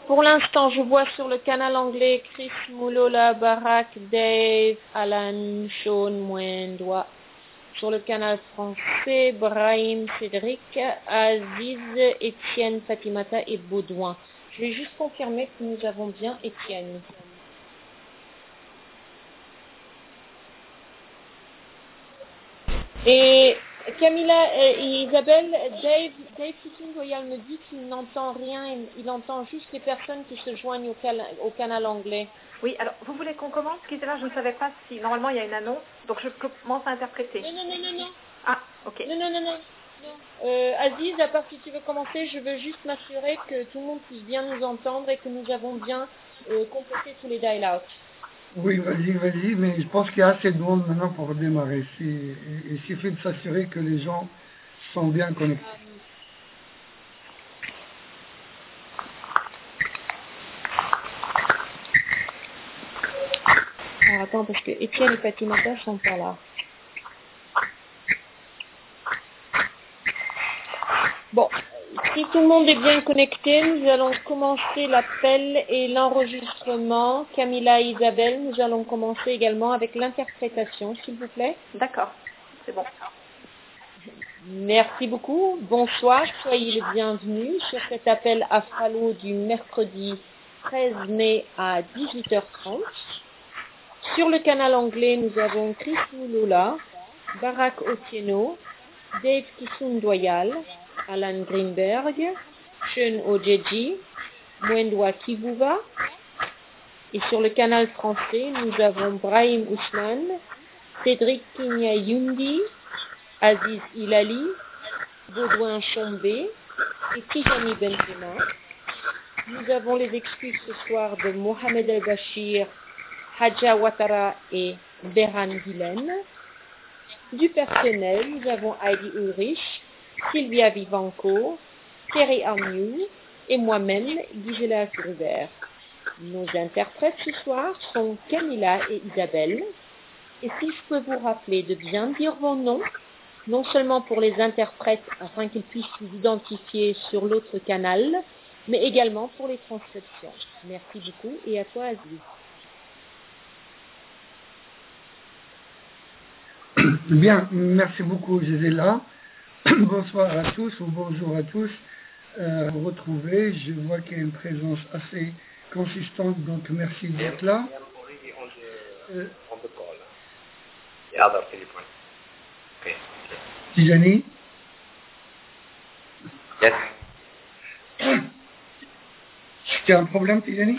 Pour l'instant, je vois sur le canal anglais Chris, Moulola, Barak, Dave, Alan, Sean, Mwendwa. Sur le canal français, Brahim, Cédric, Aziz, Étienne, Fatimata et Baudouin. Je vais juste confirmer que nous avons bien Étienne. Et Camilla et Isabelle, Dave Kissing-Royal me dit qu'il n'entend rien, il entend juste les personnes qui se joignent au canal anglais. Oui, alors vous voulez qu'on commence, Gisela? Je ne savais pas si normalement il y a une annonce, donc je commence à interpréter. Non. Ah, ok. Non. Aziz, à part si tu veux commencer, je veux juste m'assurer que tout le monde puisse bien nous entendre et que nous avons bien complété tous les dial-outs. Oui, vas-y, mais je pense qu'il y a assez de monde maintenant pour démarrer. Il suffit de s'assurer que les gens sont bien connectés. Alors attends, parce que Étienne et Fatimata ne sont pas là. Bon, si tout le monde est bien connecté, nous allons commencer l'appel et l'enregistrement. Camilla et Isabelle, nous allons commencer également avec l'interprétation, s'il vous plaît. D'accord, c'est bon. Merci beaucoup. Bonsoir, soyez les bienvenus sur cet appel Afralo du mercredi 13 mai à 18h30. Sur le canal anglais, nous avons Chris Moulola, Barak Otieno, Dave Kissoun-Doyal, Alan Greenberg, Sean Ojeji, Mwendwa Kivuva. Et sur le canal français, nous avons Brahim Ousmane, Cédric Kinyayundi, Aziz Hilali, Baudouin Chombé et Tijani Benzema. Nous avons les excuses ce soir de Mohamed El-Bashir, Hadja Ouattara et Beran Guilen. Du personnel, nous avons Heidi Ulrich, Sylvia Vivanco, Thierry Armiou et moi-même, Gisela Gruber. Nos interprètes ce soir sont Camilla et Isabelle. Et si je peux vous rappeler de bien dire vos noms, non seulement pour les interprètes afin qu'ils puissent vous identifier sur l'autre canal, mais également pour les transcriptions. Merci beaucoup et à toi Aziz. Bien, merci beaucoup Gisela. Bonsoir à tous ou bonjour à tous. Retrouvés, je vois qu'il y a une présence assez consistante, donc merci d'être là. Tijani? Yes. Tu as un problème, Tijani?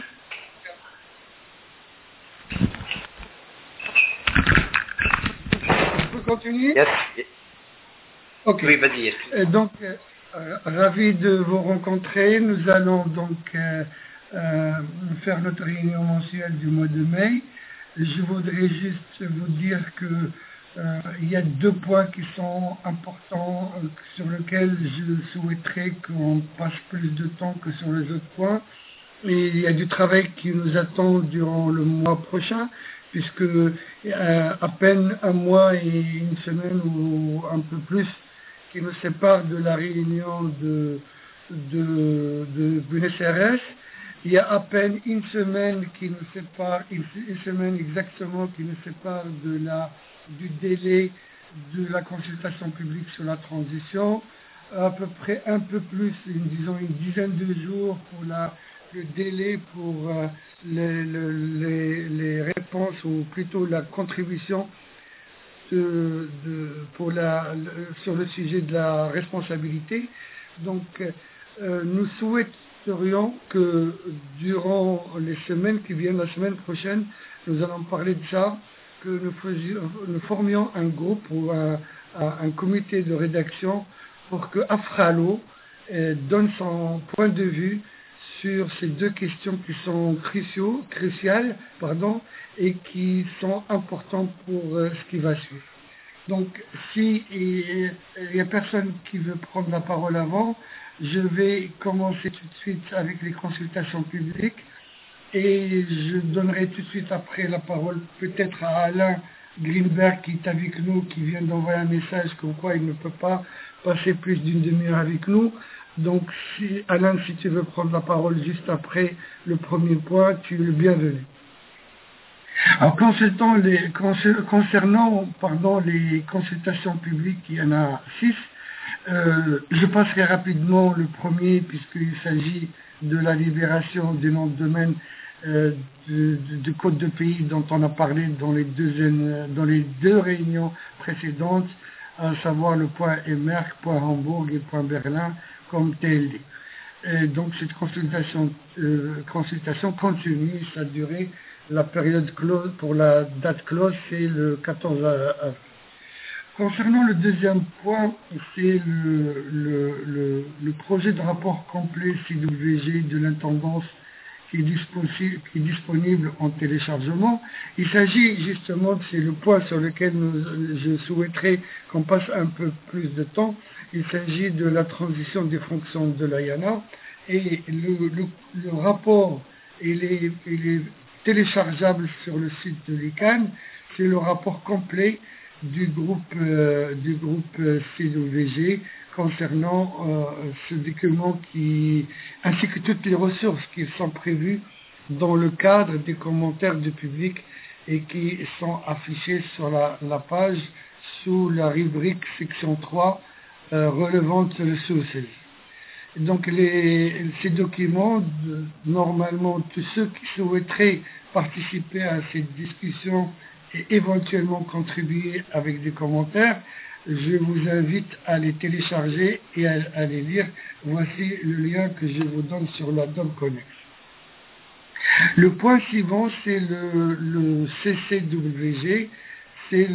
Je peux continuer? Yes. Ok. Oui, vas-y. Donc, ravi de vous rencontrer. Nous allons donc faire notre réunion mensuelle du mois de mai. Je voudrais juste vous dire que il y a deux points qui sont importants sur lesquels je souhaiterais qu'on passe plus de temps que sur les autres points. Et il y a du travail qui nous attend durant le mois prochain, puisque à peine un mois et une semaine ou un peu plus qui nous séparent de la réunion de Buenos Aires. Il y a à peine une semaine qui nous sépare, une semaine exactement qui nous sépare du délai de la consultation publique sur la transition, à peu près un peu plus, disons une dizaine de jours pour le délai pour les réponses ou plutôt la contribution sur le sujet de la responsabilité. Donc nous souhaiterions que durant les semaines qui viennent, la semaine prochaine, nous allons parler de ça, que nous formions un groupe ou un comité de rédaction pour que Afralo donne son point de vue sur ces deux questions qui sont cruciales et qui sont importantes pour ce qui va suivre. Donc, si il n'y a personne qui veut prendre la parole avant, je vais commencer tout de suite avec les consultations publiques et je donnerai tout de suite après la parole peut-être à Alain Greenberg qui est avec nous, qui vient d'envoyer un message comme quoi il ne peut pas passer plus d'une demi-heure avec nous, Donc, Alain, si tu veux prendre la parole juste après le premier point, tu es le bienvenu. Alors, concernant les consultations publiques, il y en a 6. Je passerai rapidement le premier, puisqu'il s'agit de la libération du nom de domaine du code de pays dont on a parlé dans les deux réunions précédentes, à savoir le point Emerck, point Hambourg et point Berlin comme TLD. Et donc cette consultation continue, ça a duré, la période close, pour la date close, c'est le 14 avril. Concernant le deuxième point, c'est le projet de rapport complet CWG de l'intendance qui est disponible en téléchargement. Il s'agit justement, c'est le point sur lequel je souhaiterais qu'on passe un peu plus de temps, il s'agit de la transition des fonctions de l'AYANA, et le rapport, il est téléchargeable sur le site de l'ICANN. C'est le rapport complet du groupe CWG concernant ce document ainsi que toutes les ressources qui sont prévues dans le cadre des commentaires du public et qui sont affichés sur la page sous la rubrique section 3 relevant les sources. Donc ces documents, normalement tous ceux qui souhaiteraient participer à cette discussion et éventuellement contribuer avec des commentaires, je vous invite à les télécharger et à les lire. Voici le lien que je vous donne sur la DOM Connect. Le point suivant, c'est le CCWG, c'est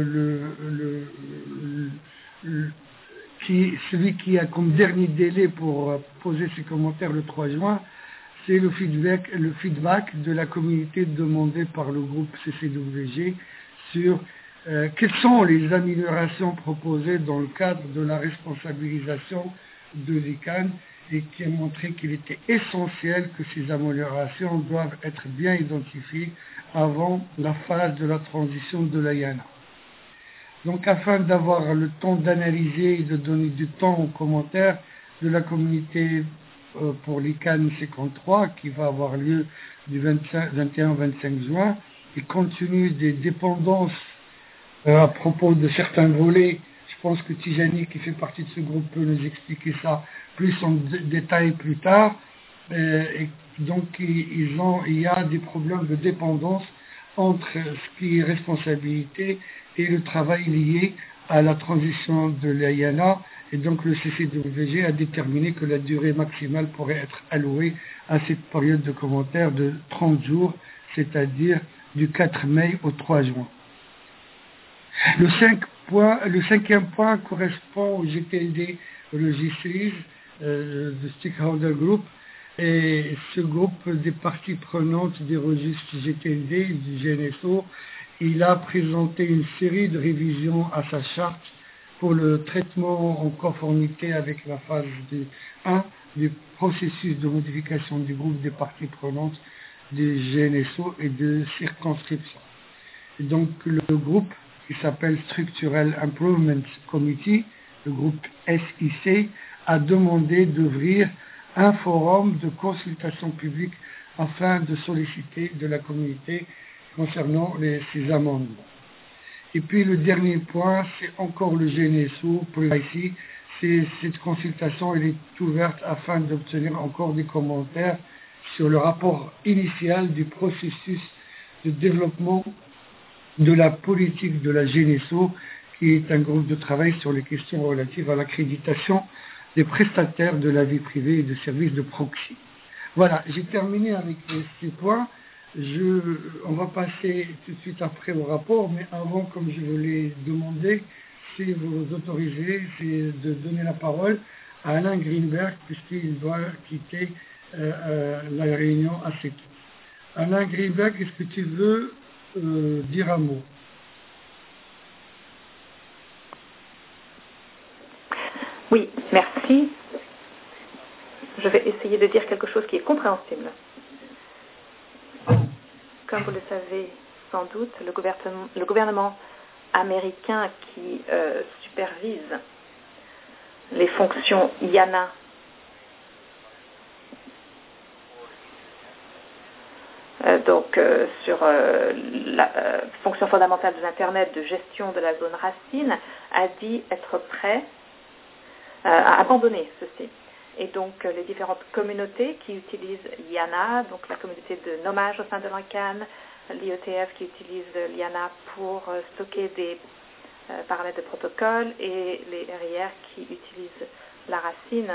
celui qui a comme dernier délai pour poser ses commentaires le 3 juin. C'est le feedback de la communauté demandé par le groupe CCWG sur quelles sont les améliorations proposées dans le cadre de la responsabilisation de l'ICANN, et qui a montré qu'il était essentiel que ces améliorations doivent être bien identifiées avant la phase de la transition de l'AYANA. Donc afin d'avoir le temps d'analyser et de donner du temps aux commentaires de la communauté pour l'ICANN 53 qui va avoir lieu du 21 au 25 juin, et compte tenu des dépendances à propos de certains volets, je pense que Tijani qui fait partie de ce groupe peut nous expliquer ça plus en détail plus tard. Et donc il y a des problèmes de dépendance entre ce qui est responsabilité et le travail lié à la transition de l'AYANA, et donc le CCWG a déterminé que la durée maximale pourrait être allouée à cette période de commentaires de 30 jours, c'est-à-dire du 4 mai au 3 juin. Le cinquième point correspond au GTLD, le G-Series, de Stakeholder Group, et ce groupe des parties prenantes des registres GTLD du GNSO, il a présenté une série de révisions à sa charte pour le traitement en conformité avec la phase 1 du processus de modification du groupe des parties prenantes du GNSO et de circonscription. Et donc le groupe qui s'appelle Structural Improvement Committee, le groupe SIC, a demandé d'ouvrir un forum de consultation publique afin de solliciter de la communauté concernant ces amendements. Et puis le dernier point, c'est encore le GNSO, Privacy. Cette consultation elle est ouverte afin d'obtenir encore des commentaires sur le rapport initial du processus de développement de la politique de la GNSO, qui est un groupe de travail sur les questions relatives à l'accréditation des prestataires de la vie privée et de services de proxy. Voilà, j'ai terminé avec ces points. On va passer tout de suite après au rapport, mais avant, comme je vous l'ai demandé, si vous autorisez, c'est de donner la parole à Alain Greenberg, puisqu'il doit quitter la réunion assez tôt. Alain Greenberg, est-ce que tu veux dire un mot? Oui, merci. Je vais essayer de dire quelque chose qui est compréhensible. Comme vous le savez sans doute, le gouvernement américain qui supervise les fonctions IANA sur la fonction fondamentale de l'Internet de gestion de la zone racine, a dit être prêt à abandonner ceci. Et donc les différentes communautés qui utilisent Liana, donc la communauté de nommage au sein de l'ICANN, l'IETF qui utilise Liana pour stocker des paramètres de protocole, et les RIR qui utilisent la racine,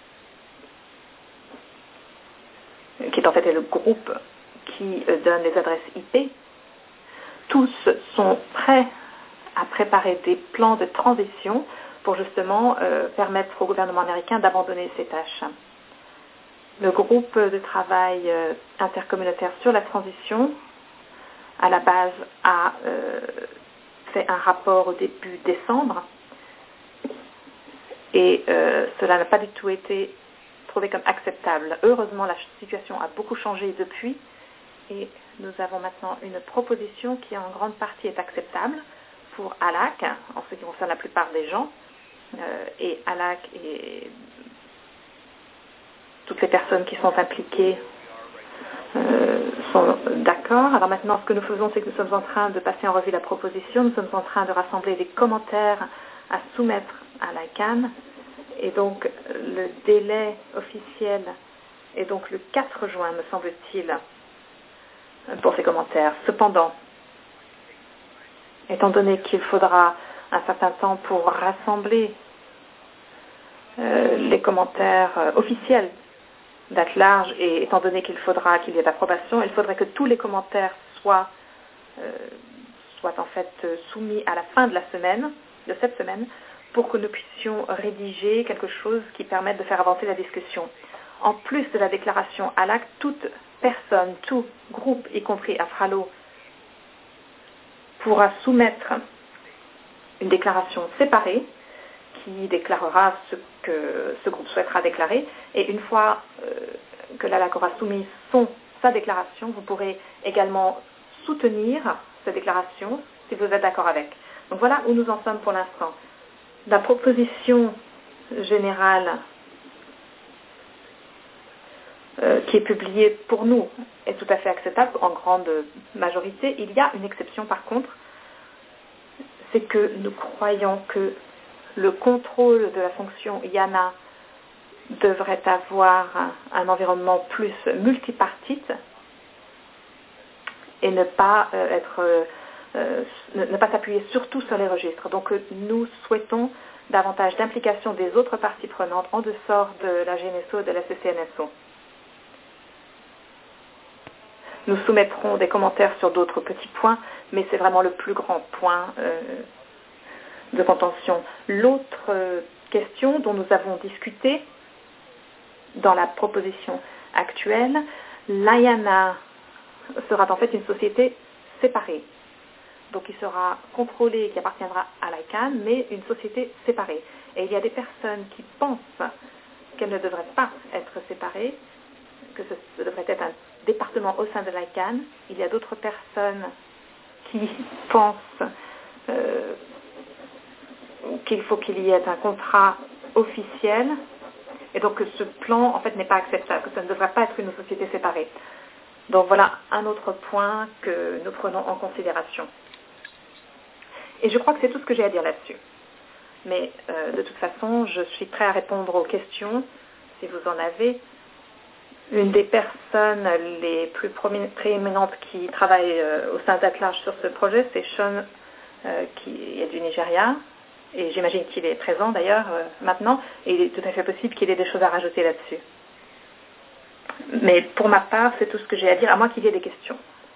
qui en fait est le groupe qui donne les adresses IP. Tous sont prêts à préparer des plans de transition pour justement permettre au gouvernement américain d'abandonner ces tâches. Le groupe de travail intercommunautaire sur la transition, à la base, a fait un rapport au début décembre, et cela n'a pas du tout été trouvé comme acceptable. Heureusement, la situation a beaucoup changé depuis, et nous avons maintenant une proposition qui en grande partie est acceptable pour ALAC, en ce qui concerne la plupart des gens, et ALAC et toutes les personnes qui sont impliquées sont d'accord. Alors maintenant, ce que nous faisons, c'est que nous sommes en train de passer en revue la proposition, nous sommes en train de rassembler des commentaires à soumettre à l'ICANN, et donc le délai officiel est donc le 4 juin, me semble-t-il, pour ces commentaires. Cependant, étant donné qu'il faudra un certain temps pour rassembler les commentaires officiels date large, et étant donné qu'il faudra qu'il y ait d'approbation, il faudrait que tous les commentaires soient en fait soumis à la fin de cette semaine, pour que nous puissions rédiger quelque chose qui permette de faire avancer la discussion. En plus de la déclaration ALAC, toute personne, tout groupe, y compris Afralo, pourra soumettre une déclaration séparée qui déclarera ce que ce groupe souhaitera déclarer, et une fois que l'ALAC aura soumis sa déclaration, vous pourrez également soutenir cette déclaration si vous êtes d'accord avec. Donc voilà où nous en sommes pour l'instant. La proposition générale qui est publiée pour nous est tout à fait acceptable en grande majorité. Il y a une exception par contre, c'est que nous croyons que le contrôle de la fonction IANA devrait avoir un environnement plus multipartite et ne pas ne pas s'appuyer surtout sur les registres. Donc nous souhaitons davantage d'implication des autres parties prenantes en dehors de la GNSO et de la CCNSO. Nous soumettrons des commentaires sur d'autres petits points, mais c'est vraiment le plus grand point de contention. L'autre question dont nous avons discuté dans la proposition actuelle, l'IANA sera en fait une société séparée. Donc il sera contrôlé et qui appartiendra à l'ICANN, mais une société séparée. Et il y a des personnes qui pensent qu'elle ne devrait pas être séparée, que ce devrait être un département au sein de l'ICANN. Il y a d'autres personnes qui pensent qu'il faut qu'il y ait un contrat officiel, et donc que ce plan en fait n'est pas acceptable, que ça ne devrait pas être une société séparée. Donc voilà un autre point que nous prenons en considération. Et je crois que c'est tout ce que j'ai à dire là-dessus. Mais de toute façon, je suis prêt à répondre aux questions si vous en avez. Une des personnes les plus prééminentes qui travaillent au sein d'Atlas sur ce projet, c'est Sean, qui est du Nigeria. Et j'imagine qu'il est présent d'ailleurs maintenant, et il est tout à fait possible qu'il ait des choses à rajouter là-dessus. Mais pour ma part, c'est tout ce que j'ai à dire, à moins qu'il y ait des questions.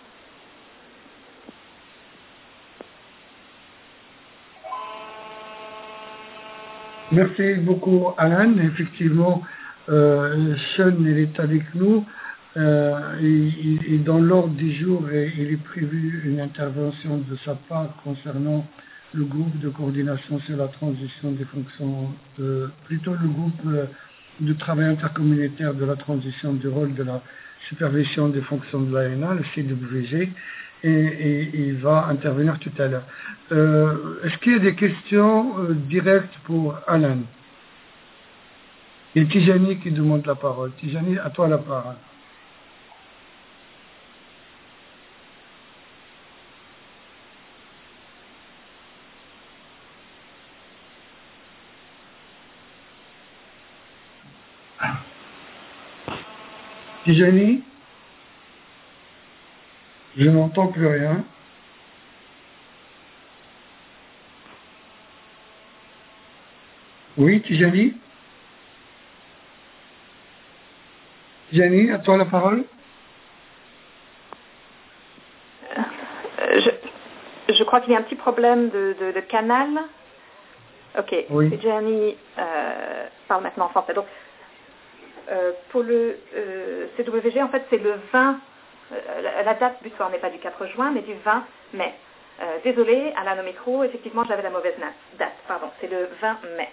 Merci beaucoup, Alan. Effectivement, Sean il est avec nous. Et dans l'ordre du jour, il est prévu une intervention de sa part concernant le groupe de coordination sur la transition des fonctions, plutôt le groupe de travail intercommunautaire de la transition du rôle de la supervision des fonctions de l'ANA, le CWG, et il va intervenir tout à l'heure. Est-ce qu'il y a des questions directes pour Alan? Il y a Tijani qui demande la parole. Tijani, à toi la parole. Tijani? Je n'entends plus rien. Oui, Tijani? Tijani, à toi la parole. Je crois qu'il y a un petit problème de canal. Ok, Oui. Tijani parle maintenant en français. Donc, pour le CWG, en fait, c'est le 20, la date butoir n'est pas du 4 juin, mais du 20 mai. Désolée, à l'anométro, effectivement, j'avais la mauvaise date. Pardon, c'est le 20 mai.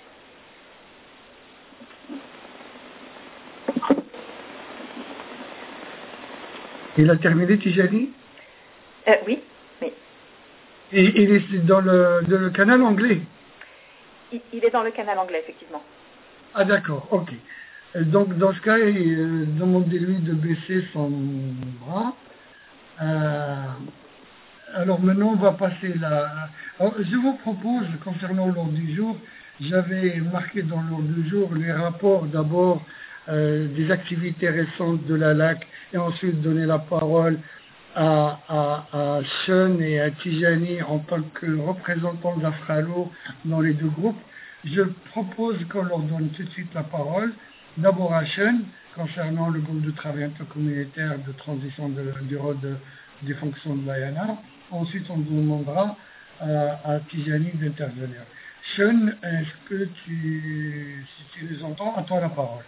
Il a terminé, Tijani? Oui, oui. Et il est dans le canal anglais? Il est dans le canal anglais, effectivement. Ah d'accord, ok. Donc dans ce cas, demandez-lui de baisser son bras. Alors maintenant, on va passer là. Alors, je vous propose, concernant l'ordre du jour, j'avais marqué dans l'ordre du jour les rapports d'abord des activités récentes de la LAC et ensuite donner la parole à Sean et à Tijani en tant que représentants d'Afralo dans les deux groupes. Je propose qu'on leur donne tout de suite la parole. D'abord à Sean, concernant le groupe de travail intercommunautaire de transition du rôle des fonctions de l'ANA. Ensuite, on demandera à Tijani d'intervenir. Sean, est-ce que si tu les entends, à toi la parole.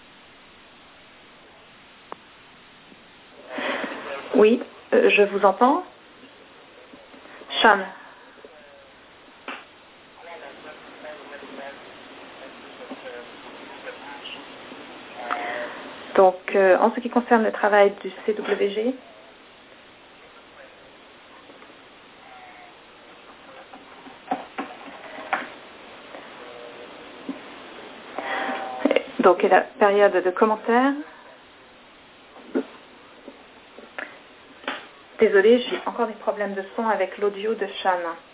Oui, je vous entends. Sean. Donc, en ce qui concerne le travail du CWG, donc la période de commentaires. Désolée, j'ai encore des problèmes de son avec l'audio de Sean.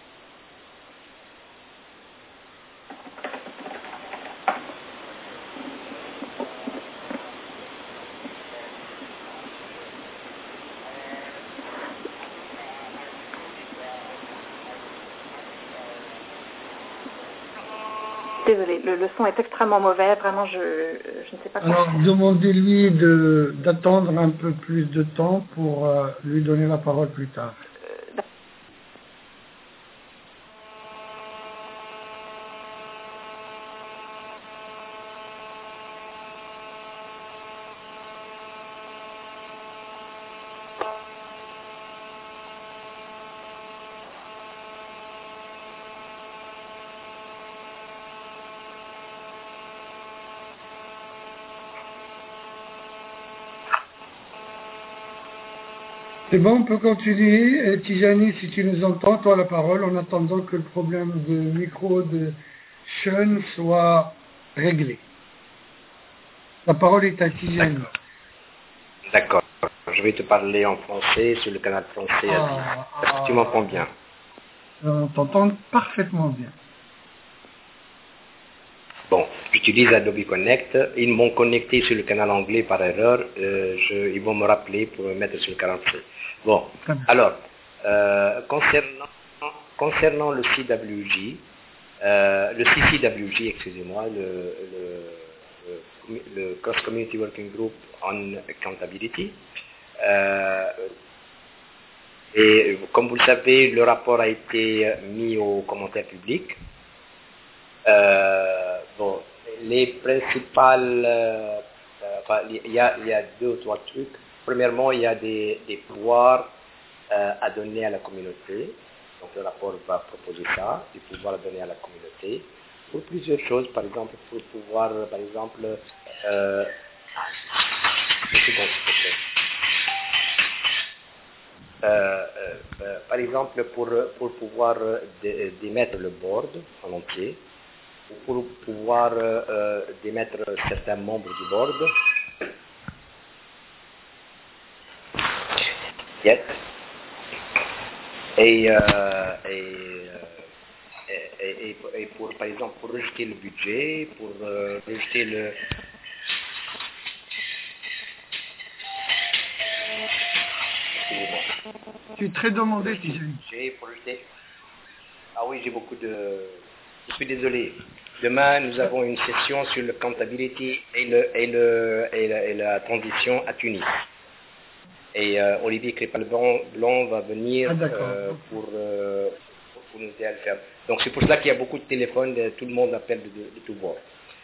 Désolée, le son est extrêmement mauvais, vraiment je ne sais pas quoi Alors, faire. demandez-lui d'attendre un peu plus de temps pour lui donner la parole plus tard. C'est bon, on peut continuer. Tijani, si tu nous entends, toi la parole, en attendant que le problème de micro de Sean soit réglé. La parole est à Tijani. D'accord. Je vais te parler en français sur le canal français. Est-ce que tu m'entends bien? On t'entend parfaitement bien. Bon, j'utilise Adobe Connect. Ils m'ont connecté sur le canal anglais par erreur. Ils vont me rappeler pour me mettre sur le canal français. Bon, alors, concernant le CWG, le CCWG, excusez-moi, le Cross Community Working Group on Accountability. Et comme vous le savez, le rapport a été mis au commentaire public. Bon, les principales, il y a deux ou trois trucs. Premièrement, il y a des pouvoirs à donner à la communauté. Donc le rapport va proposer ça, des pouvoirs à donner à la communauté. Pour plusieurs choses, par exemple, pour pouvoir, par exemple, par exemple, pour pouvoir démettre le board en entier, ou pour pouvoir démettre certains membres du board. Yes. Et pour, par exemple, pour rejeter le budget, pour rejeter Tu es très demandé, Tijani. J'ai projeté. Ah oui, j'ai beaucoup de... Je suis désolé. Demain, nous avons une session sur le accountability et la transition à Tunis. Et Olivier Crépal-Blanc va venir pour nous aider à le faire. Donc c'est pour cela qu'il y a beaucoup de téléphones, tout le monde appelle de tout bord.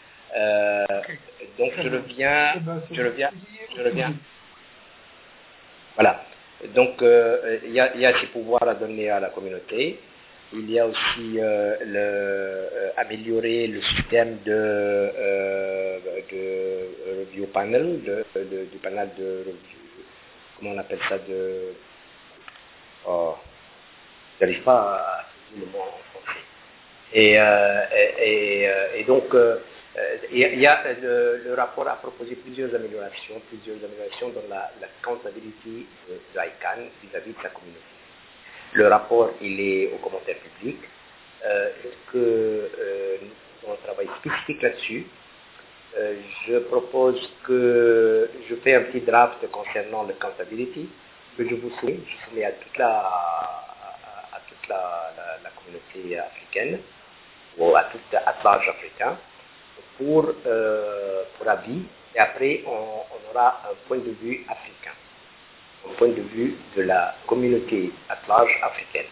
Donc je reviens. Voilà. Donc il y a ces pouvoirs à donner à la communauté. Il y a aussi améliorer le système de review panel, du panel de comment on appelle ça j'arrive pas à dire le mot en français. Et donc il y a le rapport a proposé plusieurs améliorations dans la accountability de l'ICANN vis-à-vis de sa communauté. Le rapport, il est au commentaire public. On travaille spécifique là-dessus. Je propose que je fais un petit draft concernant le accountability que je vous soumets à toute la communauté africaine ou à large africain pour avis. Et après, on aura un point de vue africain. Au point de vue de la communauté à large africaine.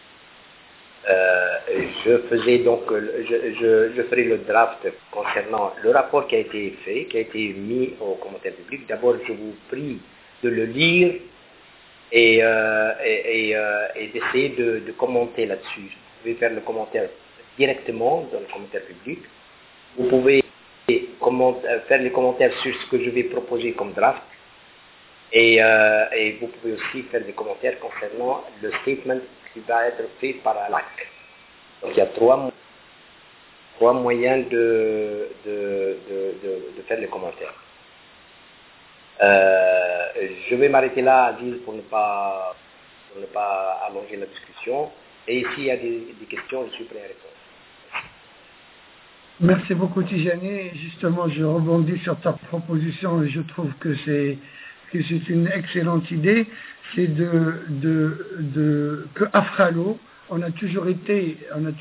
Je ferai le draft concernant le rapport qui a été fait, qui a été mis au commentaire public. D'abord, je vous prie de le lire et d'essayer de commenter là-dessus. Vous pouvez faire le commentaire directement dans le commentaire public. Vous pouvez faire les commentaires sur ce que je vais proposer comme draft. Et vous pouvez aussi faire des commentaires concernant le statement qui va être fait par ALAC. Donc il y a trois moyens de faire les commentaires. Je vais m'arrêter là, Adil, pour ne pas allonger la discussion. Et s'il y a des questions, je suis prêt à répondre. Merci beaucoup, Tijani. Justement, je rebondis sur ta proposition et je trouve que c'est une excellente idée, c'est que Afralo, on a toujours été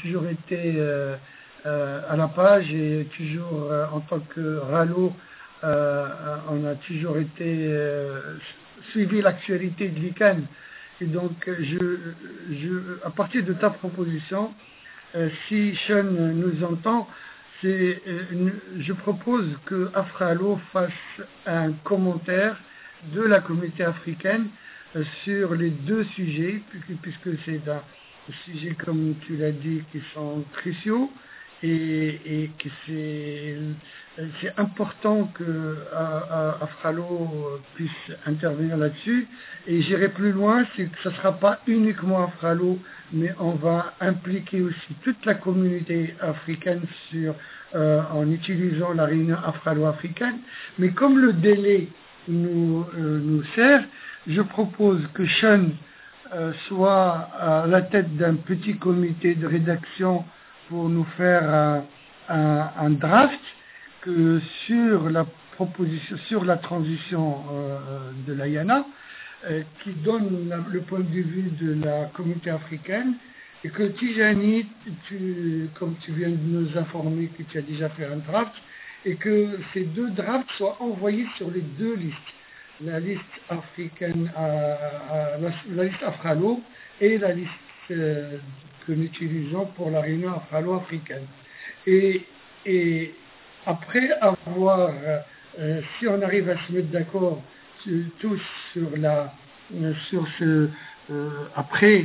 à la page et toujours en tant que Ralo, on a toujours été suivi l'actualité de l'ICANN. Et donc, à partir de ta proposition, si Sean nous entend, je propose que Afralo fasse un commentaire de la communauté africaine sur les deux sujets, puisque c'est un sujet, comme tu l'as dit, qui sont cruciaux et que c'est important que Afralo puisse intervenir là-dessus. Et j'irai plus loin, c'est que ce ne sera pas uniquement Afralo, mais on va impliquer aussi toute la communauté africaine en utilisant la réunion afralo-africaine. Mais comme le délai nous sert, je propose que Sean soit à la tête d'un petit comité de rédaction pour nous faire un draft sur la proposition, sur la transition de l'AYANA, qui donne le point de vue de la communauté africaine, et que Tijani, comme tu viens de nous informer que tu as déjà fait un draft, et que ces deux drafts soient envoyés sur les deux listes, la liste africaine, la liste Afralo et la liste que nous utilisons pour la réunion Afralo-africaine. Et après avoir, si on arrive à se mettre d'accord tous après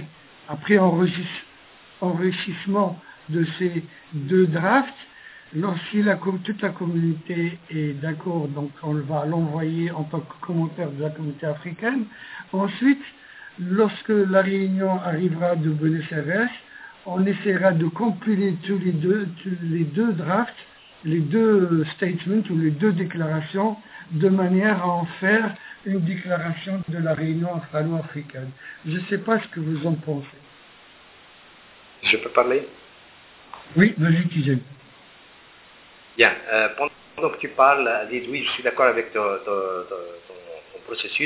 enrichissement de ces deux drafts, si toute la communauté est d'accord, donc on va l'envoyer en tant que commentaire de la communauté africaine. Ensuite, lorsque la réunion arrivera de Buenos Aires, on essaiera de compiler les deux drafts, les deux statements ou les deux déclarations, de manière à en faire une déclaration de la réunion afrano-africaine. Je ne sais pas ce que vous en pensez. Je peux parler? Oui, vas-y, Tijani. Bien. Pendant que tu parles, Aziz, oui, je suis d'accord avec ton processus.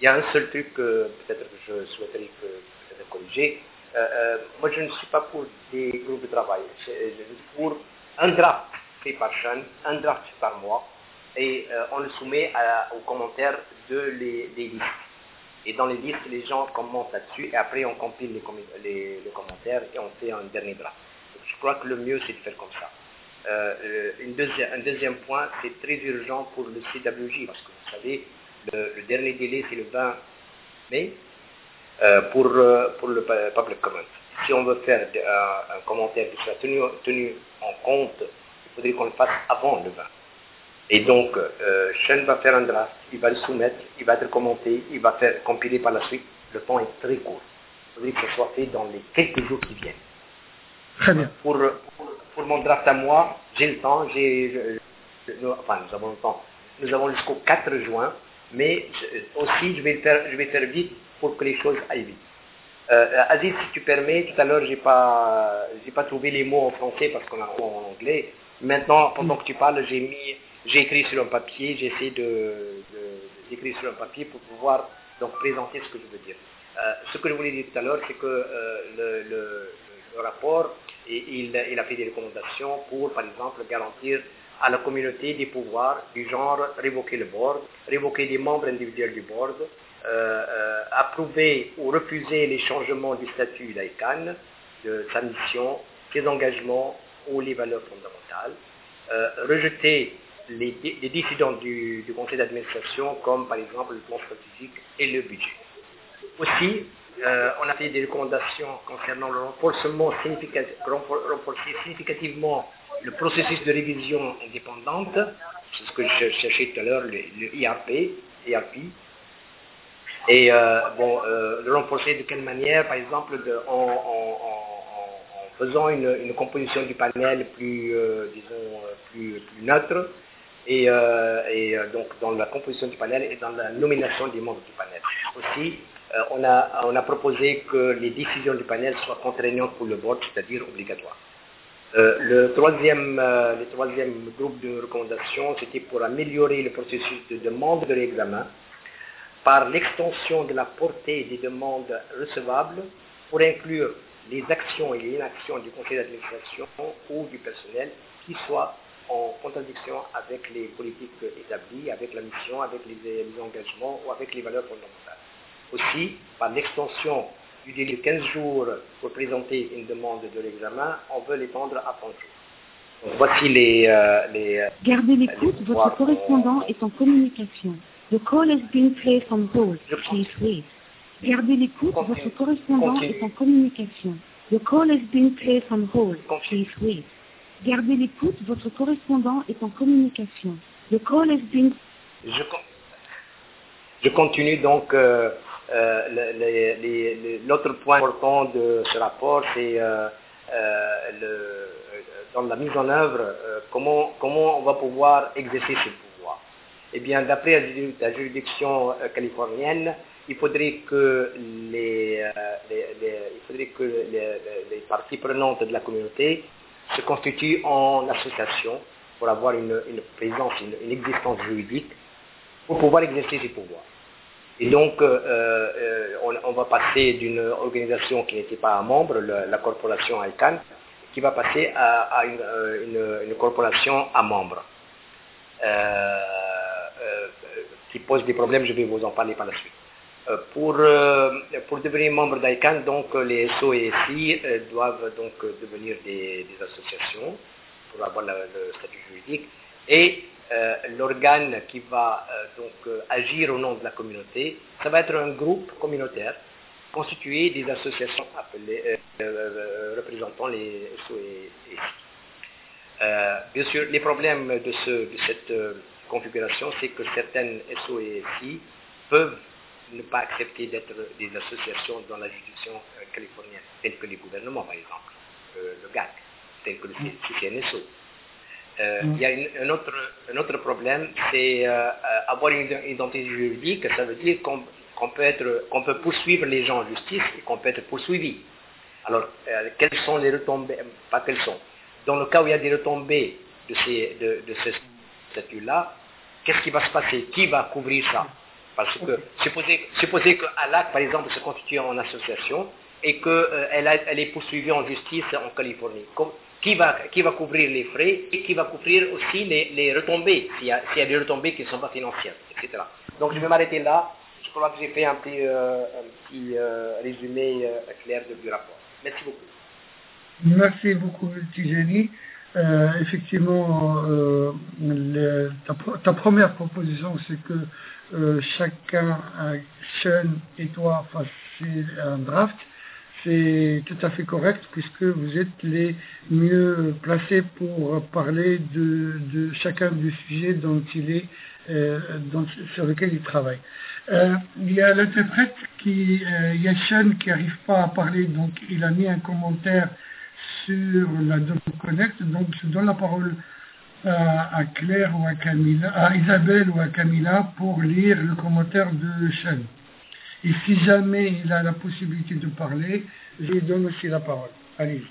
Il y a un seul truc que peut-être que je souhaiterais peut-être corriger. Moi, je ne suis pas pour des groupes de travail. Je suis pour un draft fait par chaîne, un draft fait par mois, et on le soumet aux commentaires des listes. Et dans les listes, les gens commentent là-dessus, et après on compile les commentaires et on fait un dernier draft. Donc, je crois que le mieux, c'est de faire comme ça. Un deuxième point, c'est très urgent pour le CWJ, parce que vous savez, le dernier délai, c'est le 20 mai pour le public comment. Si on veut faire un commentaire qui soit tenu en compte, il faudrait qu'on le fasse avant le 20. Et donc, Sean va faire un draft, il va le soumettre, il va être commenté, il va faire compiler par la suite. Le temps est très court. Il faudrait que ce soit fait dans les quelques jours qui viennent. Très bien. Pour mon draft à moi, j'ai le temps, nous avons le temps. Nous avons jusqu'au 4 juin, mais aussi je vais faire vite pour que les choses aillent vite. Aziz, si tu permets, tout à l'heure j'ai pas trouvé les mots en français parce qu'on a en anglais. Maintenant, pendant que tu parles, j'ai écrit sur un papier, j'essaie d'écrire sur un papier pour pouvoir donc présenter ce que je veux dire. Ce que je voulais dire tout à l'heure, c'est que le rapport, il a fait des recommandations pour, par exemple, garantir à la communauté des pouvoirs du genre révoquer le board, révoquer les membres individuels du board, approuver ou refuser les changements du statut d'ICANN, de sa mission, ses engagements ou les valeurs fondamentales, rejeter les décisions du conseil d'administration comme par exemple le plan stratégique et le budget. Aussi, on a fait des recommandations concernant le renforcer significativement le processus de révision indépendante, c'est ce que je cherchais tout à l'heure, le ERP, et le renforcer de quelle manière, par exemple, en faisant une composition du panel plus neutre, et donc dans la composition du panel et dans la nomination des membres du panel. Aussi, on a proposé que les décisions du panel soient contraignantes pour le board, c'est-à-dire obligatoires. Le troisième groupe de recommandations, c'était pour améliorer le processus de demande de réexamen par l'extension de la portée des demandes recevables pour inclure les actions et les inactions du conseil d'administration ou du personnel qui soient en contradiction avec les politiques établies, avec la mission, avec les engagements ou avec les valeurs fondamentales. Aussi, par l'extension du délai de 15 jours pour présenter une demande de réexamen, on veut l'étendre à 30 jours. Donc, voici les Gardez l'écoute, votre correspondant est en communication. The call has been placed on hold. Please wait. Gardez l'écoute, votre correspondant est en communication. The call has been placed on hold. Please wait. Gardez l'écoute, votre correspondant est en communication. The call has been... Je continue donc. L'autre point important de ce rapport, c'est dans la mise en œuvre, comment on va pouvoir exercer ce pouvoir. Eh bien, d'après la juridiction californienne, il faudrait que les parties prenantes de la communauté se constituent en association pour avoir une présence, une existence juridique, pour pouvoir exercer ces pouvoirs. Et donc, on va passer d'une organisation qui n'était pas un membre, la corporation ICANN, qui va passer à une corporation à membres, qui pose des problèmes, je vais vous en parler par la suite. Pour devenir membre d'ICANN, donc les SO et SI doivent donc devenir des associations pour avoir le statut juridique, et l'organe qui va agir au nom de la communauté, ça va être un groupe communautaire constitué des associations appelées représentant les SO et SI. Bien sûr, les problèmes de cette configuration, c'est que certaines SO et SI peuvent ne pas accepter d'être des associations dans la juridiction californienne, telles que les gouvernements, par exemple, le GAC, tel que le CNSO. Il y a un autre problème, c'est avoir une identité juridique. Ça veut dire qu'on peut poursuivre les gens en justice et qu'on peut être poursuivi. Alors, quelles sont les retombées? Pas quelles sont. Dans le cas où il y a des retombées de ce statut-là, qu'est-ce qui va se passer? Qui va couvrir ça? Parce que supposez qu'Alac, par exemple, se constitue en association et qu'elle est poursuivie en justice en Californie. Qui va couvrir les frais et qui va couvrir aussi les retombées, s'il y a des retombées qui ne sont pas financières, etc. Donc je vais m'arrêter là. Je crois que j'ai fait un petit résumé clair du rapport. Merci beaucoup. Merci beaucoup, Tijani. Effectivement, ta première proposition, c'est que chacun, Sean et toi, fassent un draft. C'est tout à fait correct puisque vous êtes les mieux placés pour parler de chacun du sujet dont il est, sur lequel il travaille. Il y a l'interprète il y a Sean qui n'arrive pas à parler, donc il a mis un commentaire sur la Double Connect, donc je donne la parole à Claire ou à Camilla, à Isabelle ou à Camilla pour lire le commentaire de Sean. Et si jamais il a la possibilité de parler, je lui donne aussi la parole. Allez.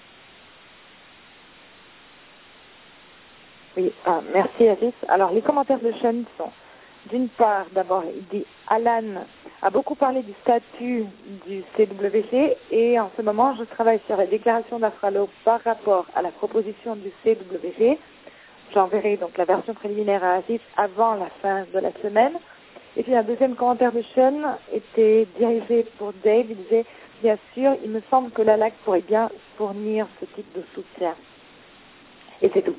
Oui, merci Alice. Alors les commentaires de Sean sont, d'une part, d'abord, il dit Alan a beaucoup parlé du statut du CWG et en ce moment je travaille sur la déclaration d'Afralo par rapport à la proposition du CWG. J'enverrai donc la version préliminaire à Aziz avant la fin de la semaine. Et puis un deuxième commentaire de Sean était dirigé pour Dave. Il disait, bien sûr, il me semble que l'ALAC pourrait bien fournir ce type de soutien. Et c'est tout.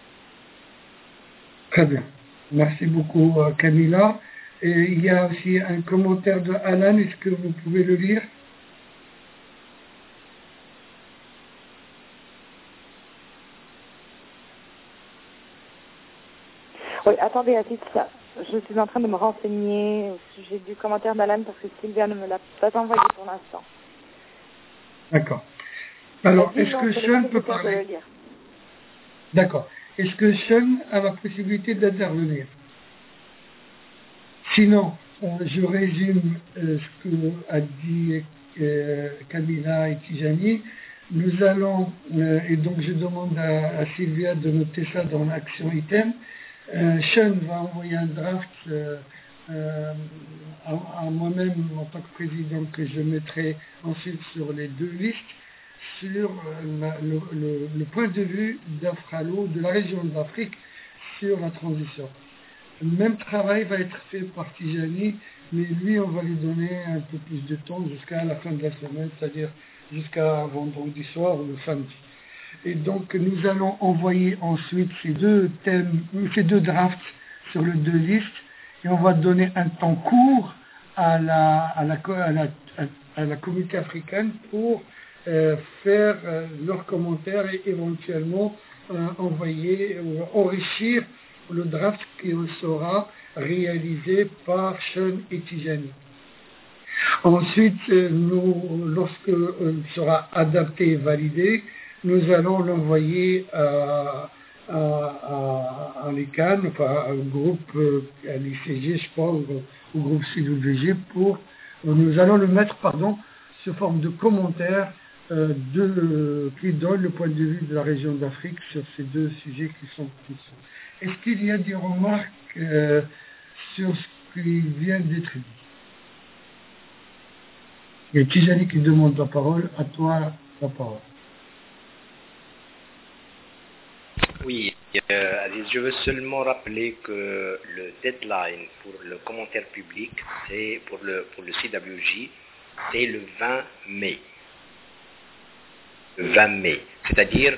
Très bien. Merci beaucoup, Camilla. Et il y a aussi un commentaire de Alan. Est-ce que vous pouvez le lire? Oui, attendez, Aziz, je suis en train de me renseigner au sujet du commentaire d'Alan parce que Sylvia ne me l'a pas envoyé pour l'instant. D'accord. Alors, est-ce que Sean peut parler? D'accord. Est-ce que Sean a la possibilité d'intervenir? Sinon, je résume ce que a dit Camilla et Tijani. Nous allons, et donc je demande à Sylvia de noter ça dans l'action item. Sean va envoyer un draft à moi-même en tant que président que je mettrai ensuite sur les deux listes sur le point de vue d'Afralo, de la région d'Afrique sur la transition. Le même travail va être fait par Tijani, mais lui on va lui donner un peu plus de temps jusqu'à la fin de la semaine, c'est-à-dire jusqu'à vendredi soir ou le samedi. Et donc, nous allons envoyer ensuite ces deux drafts sur les deux listes et on va donner un temps court à la communauté africaine pour faire leurs commentaires et éventuellement envoyer ou enrichir le draft qui sera réalisé par Sean et Tijani. Ensuite, lorsque sera adapté et validé, nous allons l'envoyer à l'ECAN, enfin au groupe, à l'ICG, je crois, au groupe CWG, nous allons le mettre, sous forme de commentaires qui donne le point de vue de la région d'Afrique sur ces deux sujets qui sont. Est-ce qu'il y a des remarques sur ce qui vient d'être dit? Il y a Tijani qui demande la parole, à toi la parole. Oui, Aziz, je veux seulement rappeler que le deadline pour le commentaire public, c'est pour le CWJ, c'est le 20 mai. Le 20 mai, c'est-à-dire,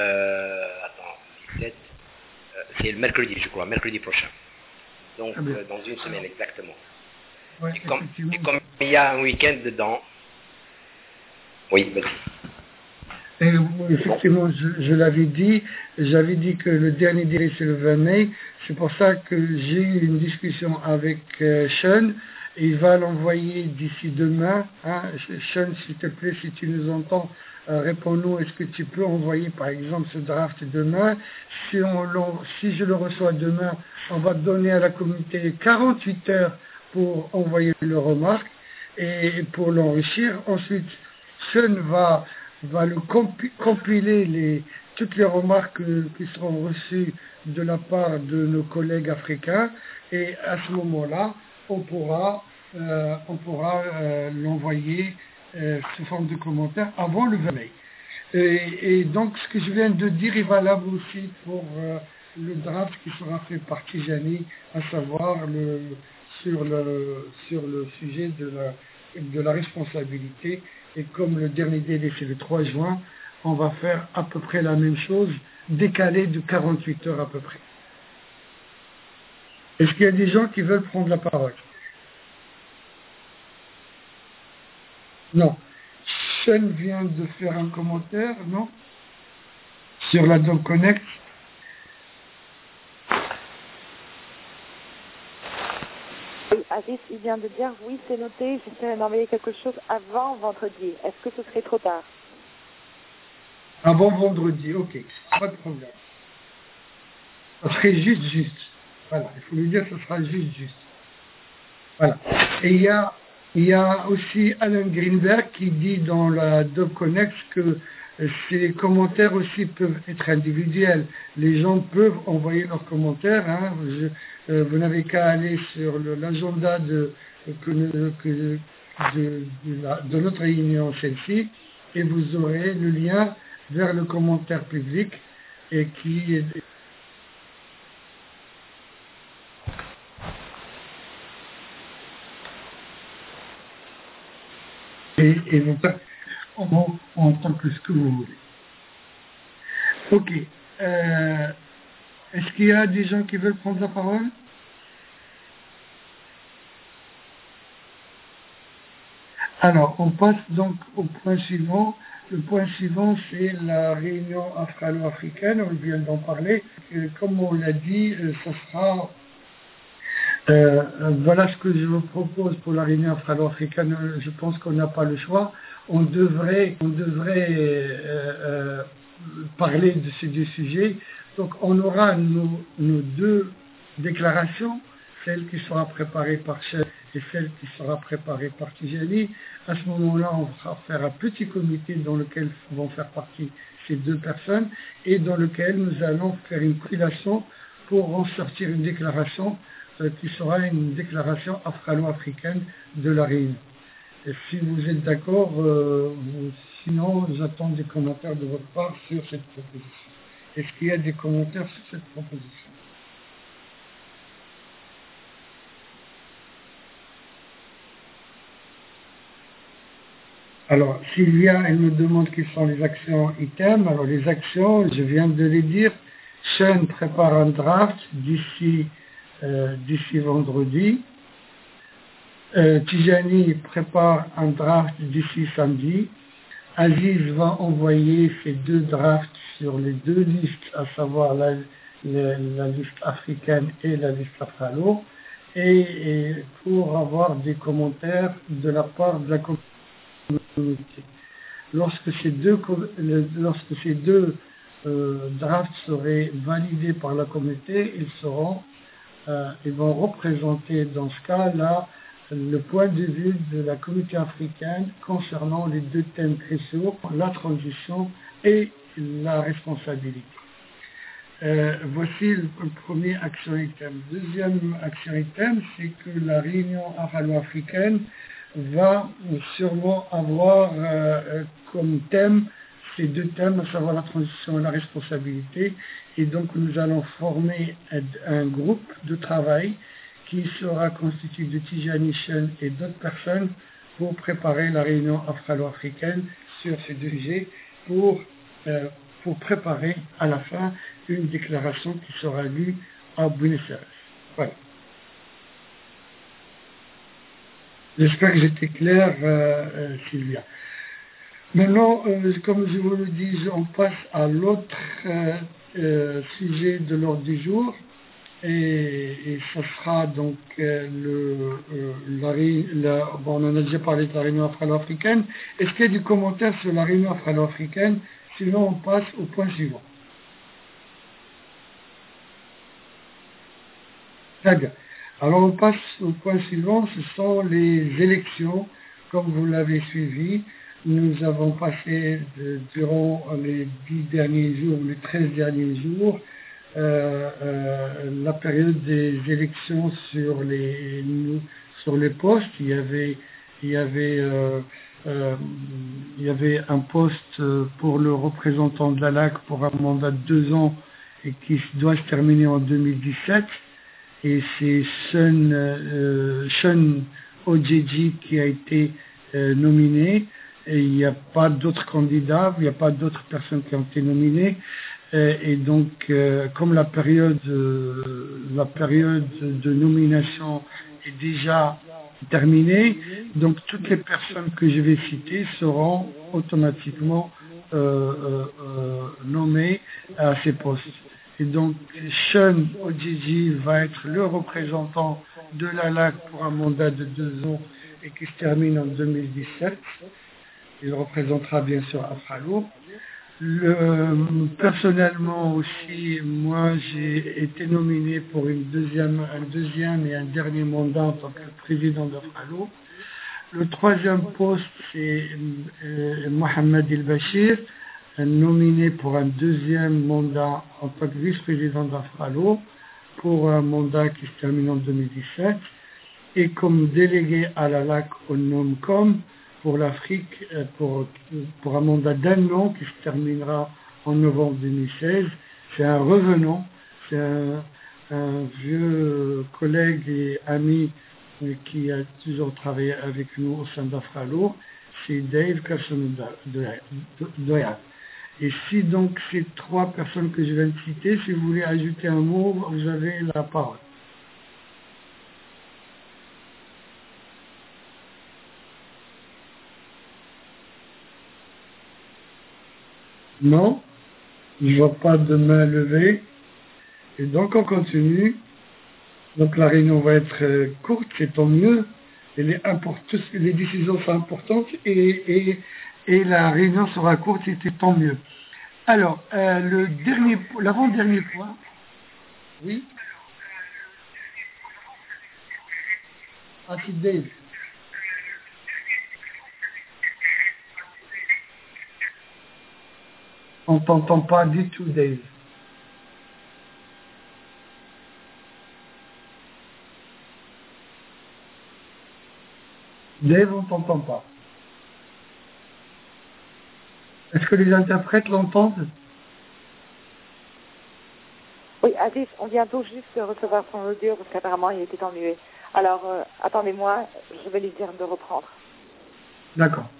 c'est le mercredi, je crois, mercredi prochain. Donc, dans une semaine exactement. Ouais, et comme il y a un week-end dedans, oui, vas-y. Et effectivement, je l'avais dit, j'avais dit que le dernier délai c'est le 20 mai, c'est pour ça que j'ai eu une discussion avec Sean, et il va l'envoyer d'ici demain. Sean, s'il te plaît, si tu nous entends, réponds-nous, est-ce que tu peux envoyer par exemple ce draft demain? Si je le reçois demain, on va donner à la communauté 48 heures pour envoyer le remarque et pour l'enrichir. Ensuite, Sean va compiler toutes les remarques qui seront reçues de la part de nos collègues africains et à ce moment-là, on pourra l'envoyer sous forme de commentaire avant le 20 mai. Et donc, ce que je viens de dire est valable aussi pour le draft qui sera fait par Tijani, à savoir sur le sujet de la responsabilité. Et comme le dernier délai, c'est le 3 juin, on va faire à peu près la même chose, décalé de 48 heures à peu près. Est-ce qu'il y a des gens qui veulent prendre la parole? Non. Sean vient de faire un commentaire, non? Sur la Dom Connect. Oui, Aziz, il vient de dire, oui, c'est noté, j'essaie d'envoyer quelque chose avant vendredi. Est-ce que ce serait trop tard? Avant vendredi, ok, pas de problème. Ça serait juste. Voilà, il faut lui dire que ce sera juste. Voilà. Et il y a aussi Alan Greenberg qui dit dans la Doc Connect que ces commentaires aussi peuvent être individuels. Les gens peuvent envoyer leurs commentaires. Hein. Vous n'avez qu'à aller sur l'agenda de notre réunion, celle-ci, et vous aurez le lien vers le commentaire public et qui est... Et on entend plus ce que vous voulez. Ok. Est-ce qu'il y a des gens qui veulent prendre la parole? Alors, on passe donc au point suivant. Le point suivant, c'est la réunion afro-africaine. On vient d'en parler. Comme on l'a dit, ce sera... voilà ce que je vous propose pour la réunion afro-africaine. Je pense qu'on n'a pas le choix. On devrait parler de ces deux sujets. Donc on aura nos deux déclarations, celle qui sera préparée par Chef et celle qui sera préparée par Tijani. À ce moment-là, on va faire un petit comité dans lequel vont faire partie ces deux personnes et dans lequel nous allons faire une compilation pour en sortir une déclaration qui sera une déclaration afro-africaine de la réunion. Et si vous êtes d'accord, sinon j'attends des commentaires de votre part sur cette proposition. Est-ce qu'il y a des commentaires sur cette proposition? Alors, Sylvia, elle me demande quelles sont les actions items. Alors, les actions, je viens de les dire. Sean prépare un draft d'ici vendredi. Tijani prépare un draft d'ici samedi. Aziz va envoyer ces deux drafts sur les deux listes, à savoir la liste africaine et la liste afro, et pour avoir des commentaires de la part de la communauté. Lorsque ces deux drafts seraient validés par la communauté, ils vont représenter dans ce cas-là le point de vue de la communauté africaine concernant les deux thèmes cruciaux, la transition et la responsabilité. Voici le premier action item. Deuxième action item, c'est que la réunion afro-africaine va sûrement avoir comme thème ces deux thèmes, à savoir la transition et la responsabilité. Et donc nous allons former un groupe de travail qui sera constitué de Tijani, Sean et d'autres personnes pour préparer la réunion afro-africaine sur ces deux sujets pour préparer à la fin une déclaration qui sera lue à Buenos Aires. Voilà. J'espère que j'étais clair, Sylvia. Maintenant, comme je vous le dis, on passe à l'autre sujet de l'ordre du jour. Et ce sera donc on en a déjà parlé de la réunion afro-africaine. Est-ce qu'il y a du commentaire sur la réunion afro-africaine? Sinon, on passe au point suivant. Très bien. Alors, on passe au point suivant. Ce sont les élections. Comme vous l'avez suivi, nous avons passé durant les 10 derniers jours, les 13 derniers jours, la période des élections sur les postes. Il y avait un poste pour le représentant de la LAC pour un mandat de 2 ans et qui doit se terminer en 2017. Et c'est Sean Ojeji qui a été nominé. Et il n'y a pas d'autres candidats, il n'y a pas d'autres personnes qui ont été nominées. Et donc, comme la période de nomination est déjà terminée, donc toutes les personnes que je vais citer seront automatiquement nommées à ces postes. Et donc, Sean Ojeji va être le représentant de la LAC pour un mandat de 2 ans et qui se termine en 2017. Il représentera bien sûr Afralo. Personnellement aussi, moi j'ai été nominé pour un deuxième et un dernier mandat en tant que président d'Afralo. Le 3e poste, c'est Mohamed El-Bachir, nominé pour un 2e mandat en tant que vice-président d'Afralo, pour un mandat qui se termine en 2017, et comme délégué à la LAC au NOMCOM, pour l'Afrique, pour un mandat d'1 an qui se terminera en novembre 2016. C'est un revenant, c'est un vieux collègue et ami qui a toujours travaillé avec nous au sein d'Afralo, c'est Dave Carson-Doya. Et si donc ces 3 personnes que je viens de citer, si vous voulez ajouter un mot, vous avez la parole. Non, je ne vois pas de main levée. Et donc on continue. Donc la réunion va être courte, c'est tant mieux. Et les décisions sont importantes et la réunion sera courte, c'était tant mieux. Alors, l'avant-dernier point. Oui. Ah, c'est Dave. On t'entend pas du tout, Dave. Dave, on t'entend pas. Est-ce que les interprètes l'entendent? Oui, Aziz, on vient tout juste de recevoir son audio parce qu'apparemment il était ennuyé. Alors, attendez-moi, je vais lui dire de reprendre. D'accord.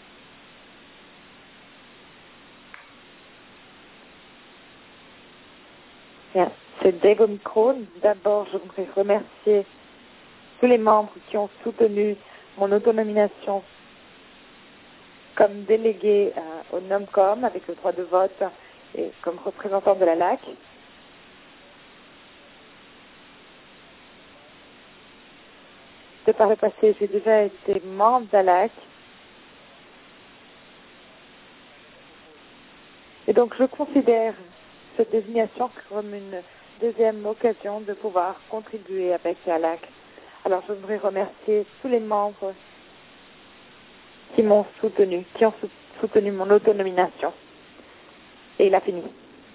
Bien, c'est Dave au micro. D'abord, je voudrais remercier tous les membres qui ont soutenu mon autonomination comme délégué au NOMCOM avec le droit de vote et comme représentant de la LAC. De par le passé, j'ai déjà été membre de la LAC. Et donc, je considère cette désignation comme une deuxième occasion de pouvoir contribuer avec la LAC. Alors, je voudrais remercier tous les membres qui m'ont soutenu, qui ont soutenu mon autonomination. Et il a fini.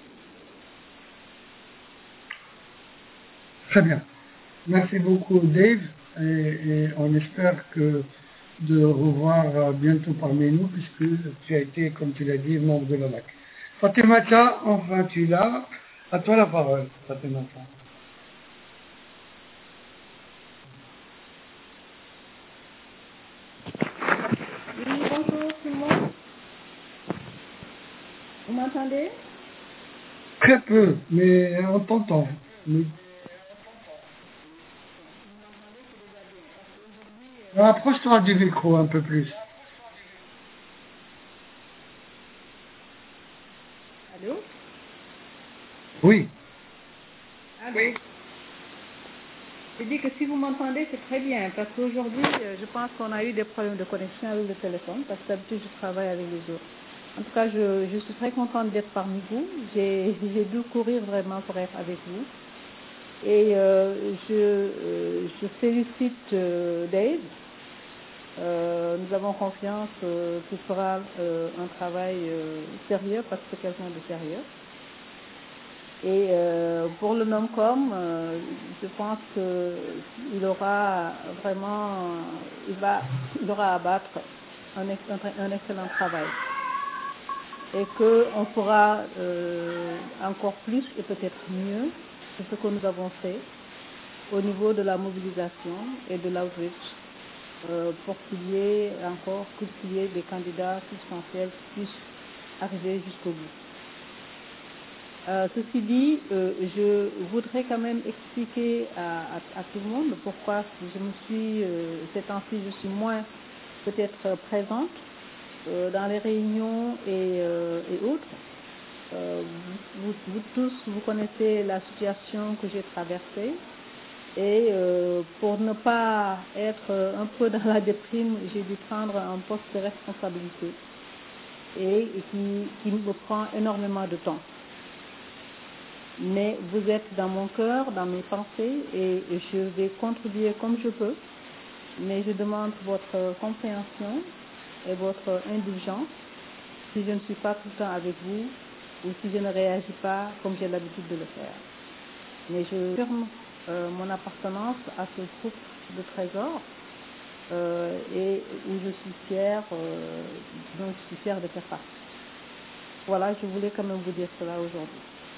Très bien. Merci beaucoup, Dave. Et on espère de revoir bientôt parmi nous, puisque tu as été, comme tu l'as dit, membre de la LAC. Fatimata, enfin tu l'as. À toi la parole, Fatimata. Oui, bonjour tout le monde. Vous m'entendez? Très peu, mais on t'entend. Oui. Approche-toi du micro un peu plus. Allô? Oui. Allô? Je dis que si vous m'entendez, c'est très bien, parce qu'aujourd'hui, je pense qu'on a eu des problèmes de connexion avec le téléphone, parce que d'habitude, je travaille avec les autres. En tout cas, je suis très contente d'être parmi vous. J'ai dû courir vraiment pour être avec vous. Et je félicite Dave. Nous avons confiance qu'il fera un travail sérieux, parce que c'est quelqu'un de sérieux. Et pour le Nomcom, je pense qu'il aura vraiment, il aura à battre un excellent travail. Et qu'on fera encore plus et peut-être mieux que ce que nous avons fait au niveau de la mobilisation et de l'outreach pour qu'il y ait des candidats substantiels qui puissent arriver jusqu'au bout. Ceci dit, je voudrais quand même expliquer à tout le monde pourquoi ces temps-ci je suis moins peut-être présente dans les réunions et autres. Vous tous, vous connaissez la situation que j'ai traversée et pour ne pas être un peu dans la déprime, j'ai dû prendre un poste de responsabilité et qui me prend énormément de temps. Mais vous êtes dans mon cœur, dans mes pensées et je vais contribuer comme je peux, mais je demande votre compréhension et votre indulgence si je ne suis pas tout le temps avec vous ou si je ne réagis pas comme j'ai l'habitude de le faire. Mais je affirme mon appartenance à ce groupe de trésors et où je suis fière, dont je suis fière de faire partie. Voilà, je voulais quand même vous dire cela aujourd'hui.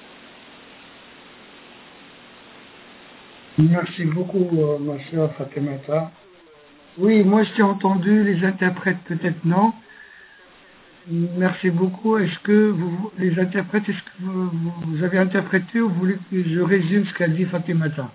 Merci beaucoup, ma soeur Fatemata. Oui, moi je t'ai entendu, les interprètes peut-être non. Merci beaucoup. Est-ce que les interprètes, est-ce que vous avez interprété ou vous voulez que je résume ce qu'a dit Fatemata?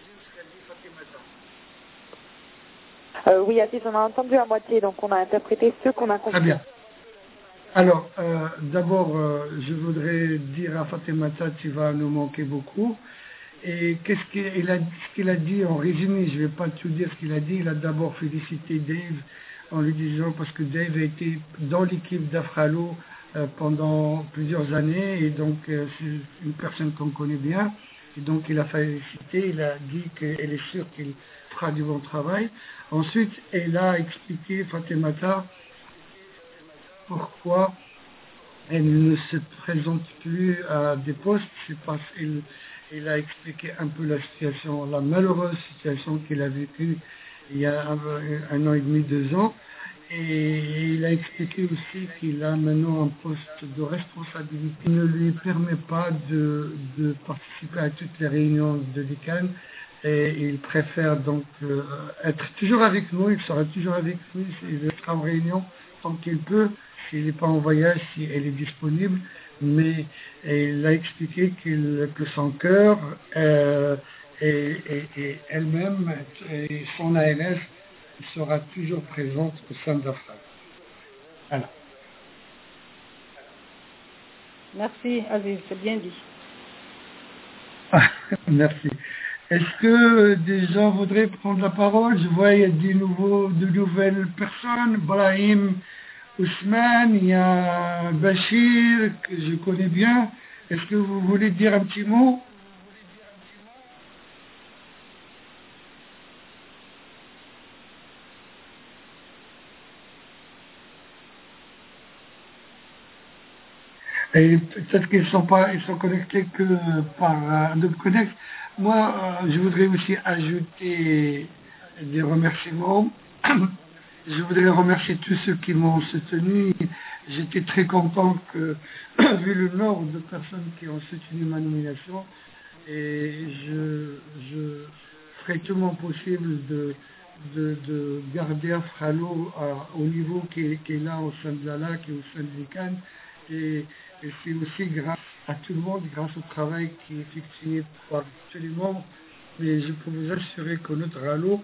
Oui, Aziz, on a entendu à moitié, donc on a interprété ce qu'on a compris. Très bien. Alors, d'abord, je voudrais dire à Fatemata, tu vas nous manquer beaucoup. Et ce qu'il a dit en résumé, je ne vais pas tout dire ce qu'il a dit, il a d'abord félicité Dave en lui disant, parce que Dave a été dans l'équipe d'Afralo pendant plusieurs années, et donc c'est une personne qu'on connaît bien, et donc il a félicité, il a dit qu'elle est sûre qu'il fera du bon travail. Ensuite, elle a expliqué, Fatemata, pourquoi elle ne se présente plus à des postes, c'est parce qu'il a expliqué un peu la situation, la malheureuse situation qu'il a vécue il y a un an et demi, 2 ans. Et il a expliqué aussi qu'il a maintenant un poste de responsabilité qui ne lui permet pas de participer à toutes les réunions de l'ICANN. Et il préfère donc être toujours avec nous, il sera toujours avec nous, il sera en réunion tant qu'il peut, s'il n'est pas en voyage, si elle est disponible, mais il a expliqué que son cœur et elle-même et son ALS sera toujours présente au sein d'Afra. Voilà. Merci Aziz, c'est bien dit. Merci. Est-ce que des gens voudraient prendre la parole? Je vois il y a de nouvelles personnes. Brahim, Ousmane, il y a Bachir, que je connais bien. Est-ce que vous voulez dire un petit mot? Et peut-être qu'ils sont connectés que par Adobe Connect. Moi, je voudrais aussi ajouter des remerciements. Je voudrais remercier tous ceux qui m'ont soutenu. J'étais très content que, vu le nombre de personnes qui ont soutenu ma nomination, et je ferai tout mon possible de garder Afralo au niveau qui est là au sein de la LAC et au sein de l'ICANN. Et c'est aussi grâce à tout le monde, grâce au travail qui est effectué par tous les membres. Mais je peux vous assurer que notre RALO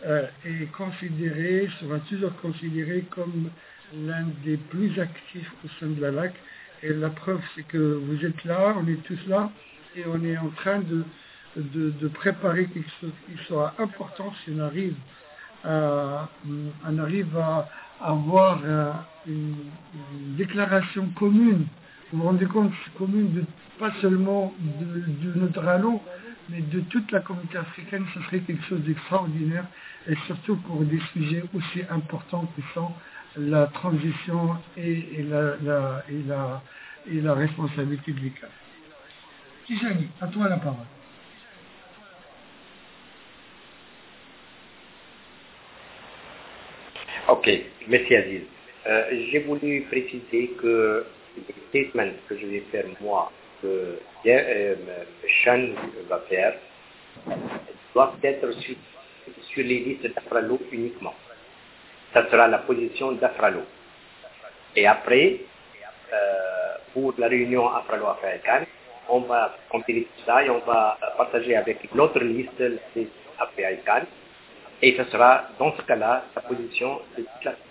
sera toujours considéré comme l'un des plus actifs au sein de la LAC. Et la preuve, c'est que vous êtes là, on est tous là, et on est en train de préparer quelque chose qui sera important si on arrive à avoir une déclaration commune. Vous vous rendez compte, commune pas seulement de notre RALO, mais de toute la communauté africaine, ce serait quelque chose d'extraordinaire, et surtout pour des sujets aussi importants que sont la transition et la responsabilité de l'ICANN. Tijani, à toi la parole. Ok, merci Aziz. J'ai voulu préciser que les statements que je vais faire moi, que Sean va faire, doivent être sur les listes d'Afralo uniquement. Ça sera la position d'Afralo. Et après, pour la réunion Afralo-Africaine, on va compiler tout ça et on va partager avec l'autre liste, la liste africaine. Et ce sera, dans ce cas-là, la position de toute la...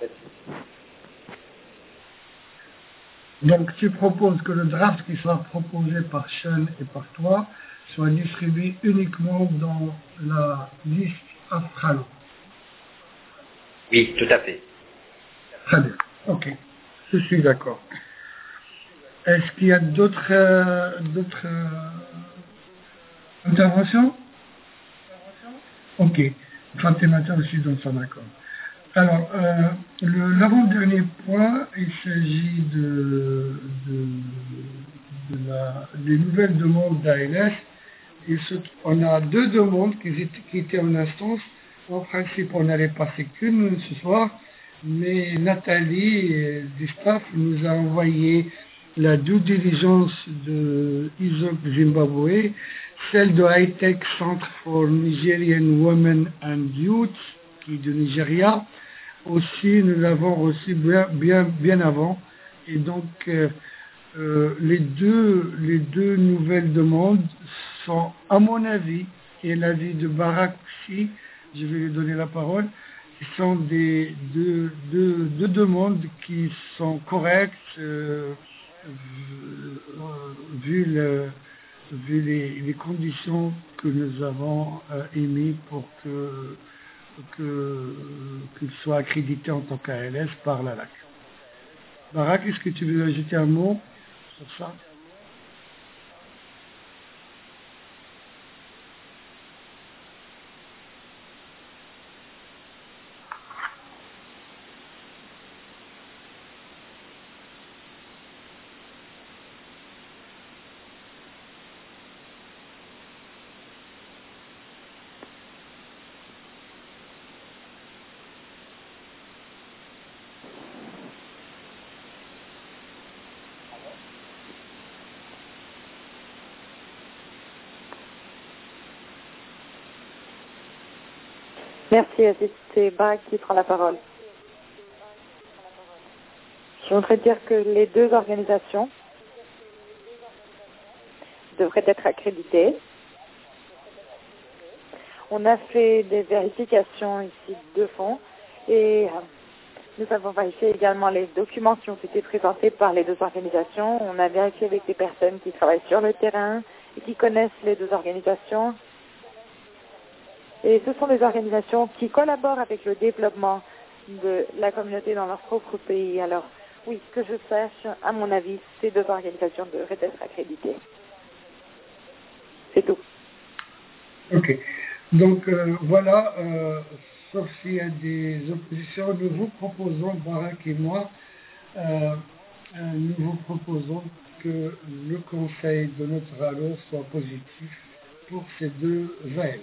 Donc, tu proposes que le draft qui soit proposé par Sean et par toi soit distribué uniquement dans la liste Afralo. Oui, tout à fait. Très bien. Ok. Je suis d'accord. Est-ce qu'il y a d'autres interventions? Ok. Fatima aussi dans son accord. Alors, l'avant-dernier point, il s'agit des nouvelles demandes d'ALS. On a deux demandes qui étaient en instance. En principe, on n'allait passer qu'une ce soir, mais Nathalie du staff nous a envoyé la due diligence de ISOC Zimbabwe, celle de High Tech Center for Nigerian Women and Youth, qui est de Nigeria. Aussi, nous l'avons reçu bien avant. Et donc, les deux nouvelles demandes sont, à mon avis, et l'avis de Barak aussi, je vais lui donner la parole, qui sont deux demandes qui sont correctes, vu les conditions que nous avons émises pour qu'il soit accrédité en tant qu'ALS par la LAC. Barak, est-ce que tu veux ajouter un mot sur ça? Merci, c'est Barak qui prend la parole. Je voudrais dire que les deux organisations devraient être accréditées. On a fait des vérifications ici de fond et nous avons vérifié également les documents qui ont été présentés par les deux organisations. On a vérifié avec des personnes qui travaillent sur le terrain et qui connaissent les deux organisations. Et ce sont des organisations qui collaborent avec le développement de la communauté dans leur propre pays. Alors, oui, que je sache, à mon avis, ces deux organisations devraient être accréditées. C'est tout. Ok. Donc, voilà, sauf s'il y a des oppositions, nous vous proposons, Barak et moi, nous vous proposons que le conseil de notre allo soit positif pour ces deux ALS.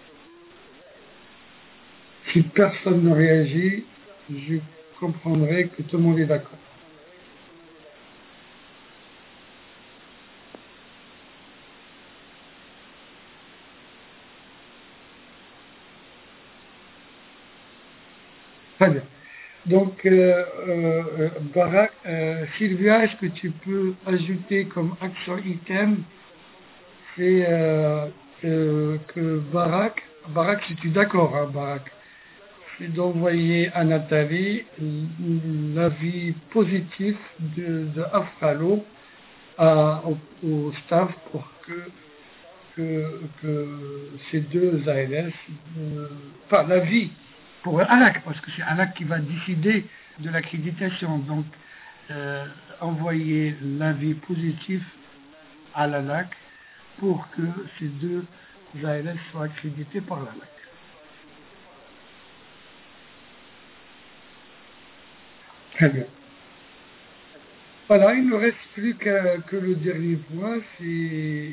Si personne ne réagit, je comprendrai que tout le monde est d'accord. Très bien. Donc, Barak, Sylvia, est-ce que tu peux ajouter comme action item, c'est que Barak, si tu es d'accord, hein, Barak, c'est d'envoyer à Nathalie l'avis positif de Afralo au staff pour que ces deux ALS, enfin l'avis pour ALAC, parce que c'est ALAC qui va décider de l'accréditation. Donc, envoyer l'avis positif à l'ALAC pour que ces deux ALS soient accrédités par l'ALAC. Très bien. Voilà, il ne reste plus que le dernier point, c'est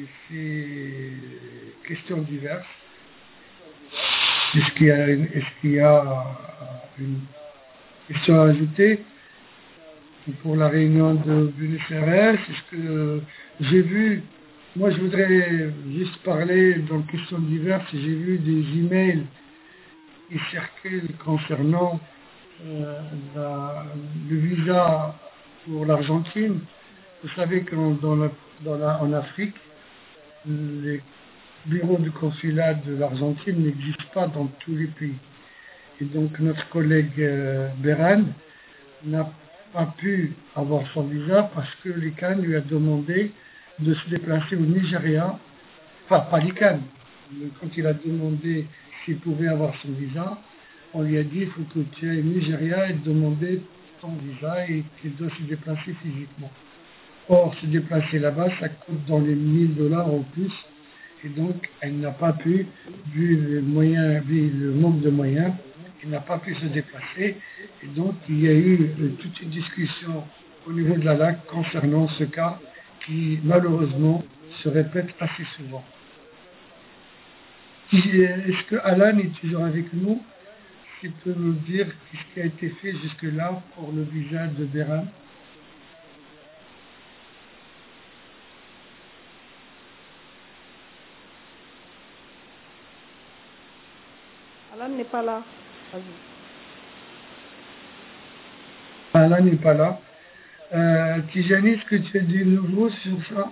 questions diverses. Est-ce qu'il y a une question à ajouter pour la réunion de Buenos Aires? Est-ce que j'ai vu, moi je voudrais juste parler dans questions diverses, j'ai vu des emails qui circulent concernant le visa pour l'Argentine. Vous savez qu'en Afrique, les bureaux du consulat de l'Argentine n'existent pas dans tous les pays. Et donc notre collègue Beran n'a pas pu avoir son visa parce que l'ICANN lui a demandé de se déplacer au Nigeria, enfin pas l'ICANN, mais quand il a demandé s'il pouvait avoir son visa, on lui a dit il faut que tu ailles au Nigeria et demander ton visa et qu'il doit se déplacer physiquement. Or, se déplacer là-bas, ça coûte dans les $1000 en plus. Et donc, elle n'a pas pu, vu le manque de moyens, elle n'a pas pu se déplacer. Et donc, il y a eu toute une discussion au niveau de la LAC concernant ce cas qui, malheureusement, se répète assez souvent. Est-ce que Alan est toujours avec nous? Tu peux nous dire ce qui a été fait jusque-là pour le visa de Beran? Alan n'est pas là. Alan n'est pas là. Tijani, est-ce que tu as du nouveau sur ça?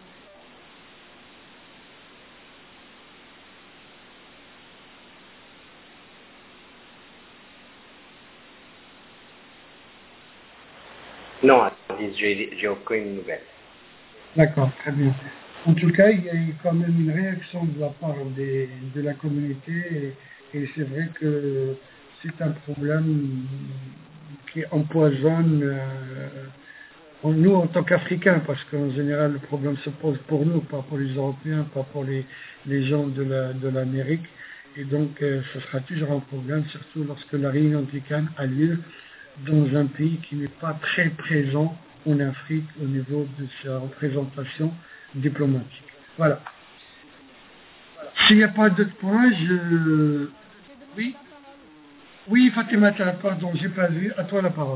Non, j'ai aucune nouvelle. D'accord, très bien. En tout cas, il y a eu quand même une réaction de la part de la communauté et c'est vrai que c'est un problème qui empoisonne nous en tant qu'Africains, parce qu'en général le problème se pose pour nous, pas pour les Européens, pas pour les gens de l'Amérique. Et donc ce sera toujours un problème, surtout lorsque la réunion du CAN a lieu dans un pays qui n'est pas très présent en Afrique au niveau de sa représentation diplomatique. Voilà. S'il n'y a pas d'autres points, Oui, Fatima, pardon, j'ai pas vu. À toi la parole.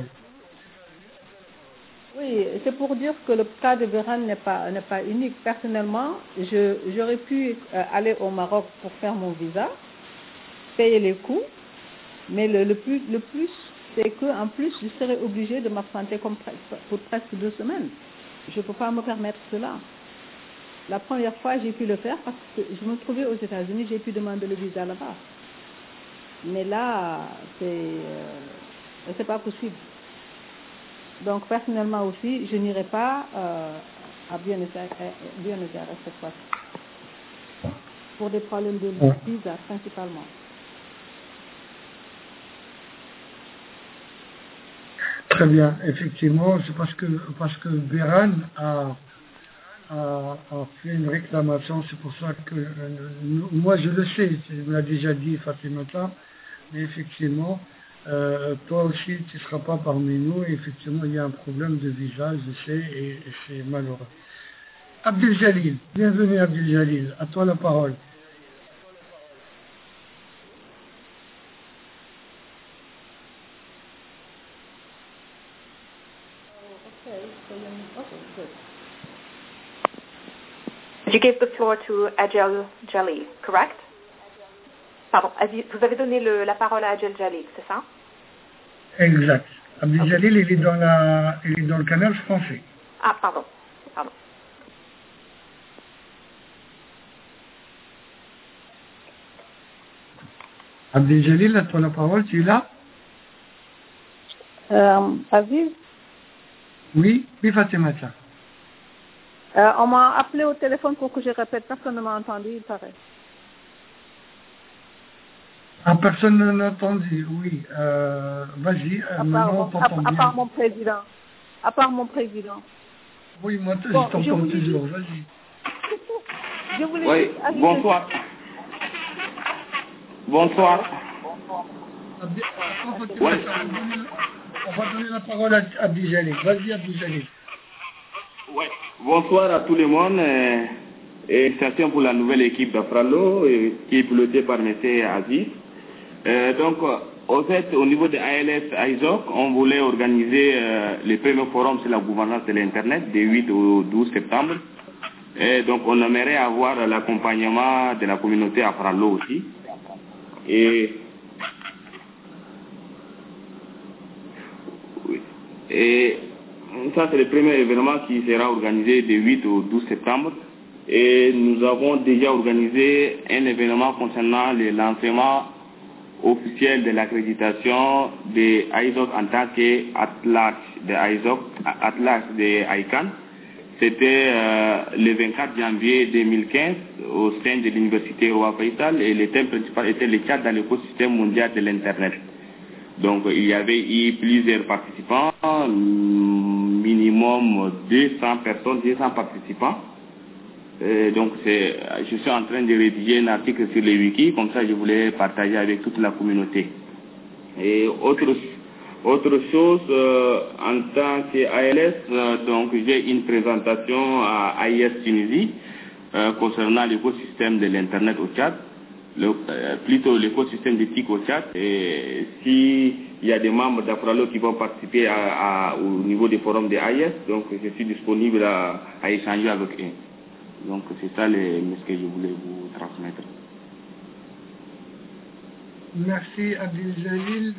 Oui, c'est pour dire que le cas de Beran n'est pas unique. Personnellement, j'aurais pu aller au Maroc pour faire mon visa, payer les coûts, mais le plus, c'est qu'en plus, je serais obligée de m'absenter pour presque 2 semaines. Je ne peux pas me permettre cela. La première fois, j'ai pu le faire parce que je me trouvais aux États-Unis, j'ai pu demander le visa là-bas. Mais là, c'est pas possible. Donc, personnellement aussi, je n'irai pas à Buenos Aires cette fois-ci. Pour des problèmes de visa, principalement. Très bien, effectivement, c'est parce que Beran a fait une réclamation, c'est pour ça que moi je le sais, tu me l'as déjà dit Fatimata, mais effectivement, toi aussi tu ne seras pas parmi nous, et effectivement il y a un problème de visa, je sais, et c'est malheureux. Abdel Jalil, bienvenue Abdel Jalil, à toi la parole. You gave the floor to Adel Jalil, correct? Pardon, vous avez donné la parole à Adel Jalil, c'est ça? Exact. Abdel Jalil, il est dans le canal français. Ah, pardon. Abdel Jalil, à toi la parole, tu es là? Aziz? Oui, Fatima. On m'a appelé au téléphone pour que je répète. Personne ne m'a entendu, il paraît. Ah, personne ne l'a entendu, oui. Vas-y, maintenant on t'entend bien. À part mon président. Oui, moi je t'entends toujours, vas-y. Oui, bonsoir. Bonsoir. On va donner la parole à Abdi Jalil. Vas-y, Abdi Jalil. Ouais. Bonsoir à tout le monde et félicitations pour la nouvelle équipe d'Afralo qui est pilotée par M. Aziz. Donc, au fait, au niveau de ALS ISOC, on voulait organiser le premier forum sur la gouvernance de l'Internet du 8 au 12 septembre. Et donc, on aimerait avoir l'accompagnement de la communauté Afralo aussi. Et ça, c'est le premier événement qui sera organisé du 8 au 12 septembre. Et nous avons déjà organisé un événement concernant le lancement officiel de l'accréditation de ISOC en tant qu'atlas de ISOC, atlas de ICANN. C'était le 24 janvier 2015 au sein de l'Université Roi Faisal et le thème principal était le cadre dans l'écosystème mondial de l'Internet. Donc il y avait eu plusieurs participants, minimum 200 personnes, 200 participants. Donc je suis en train de rédiger un article sur le wiki, comme ça je voulais partager avec toute la communauté. Et autre chose, en tant qu'ALS, donc j'ai une présentation à AIS Tunisie concernant l'écosystème de l'Internet au Tchad, plutôt l'écosystème d'éthique au Tchad. Et s'il y a des membres d'Afralo qui vont participer au niveau des forums de AIS, donc je suis disponible à échanger avec eux. Donc c'est ça ce que je voulais vous transmettre. Merci Abdel Jalil.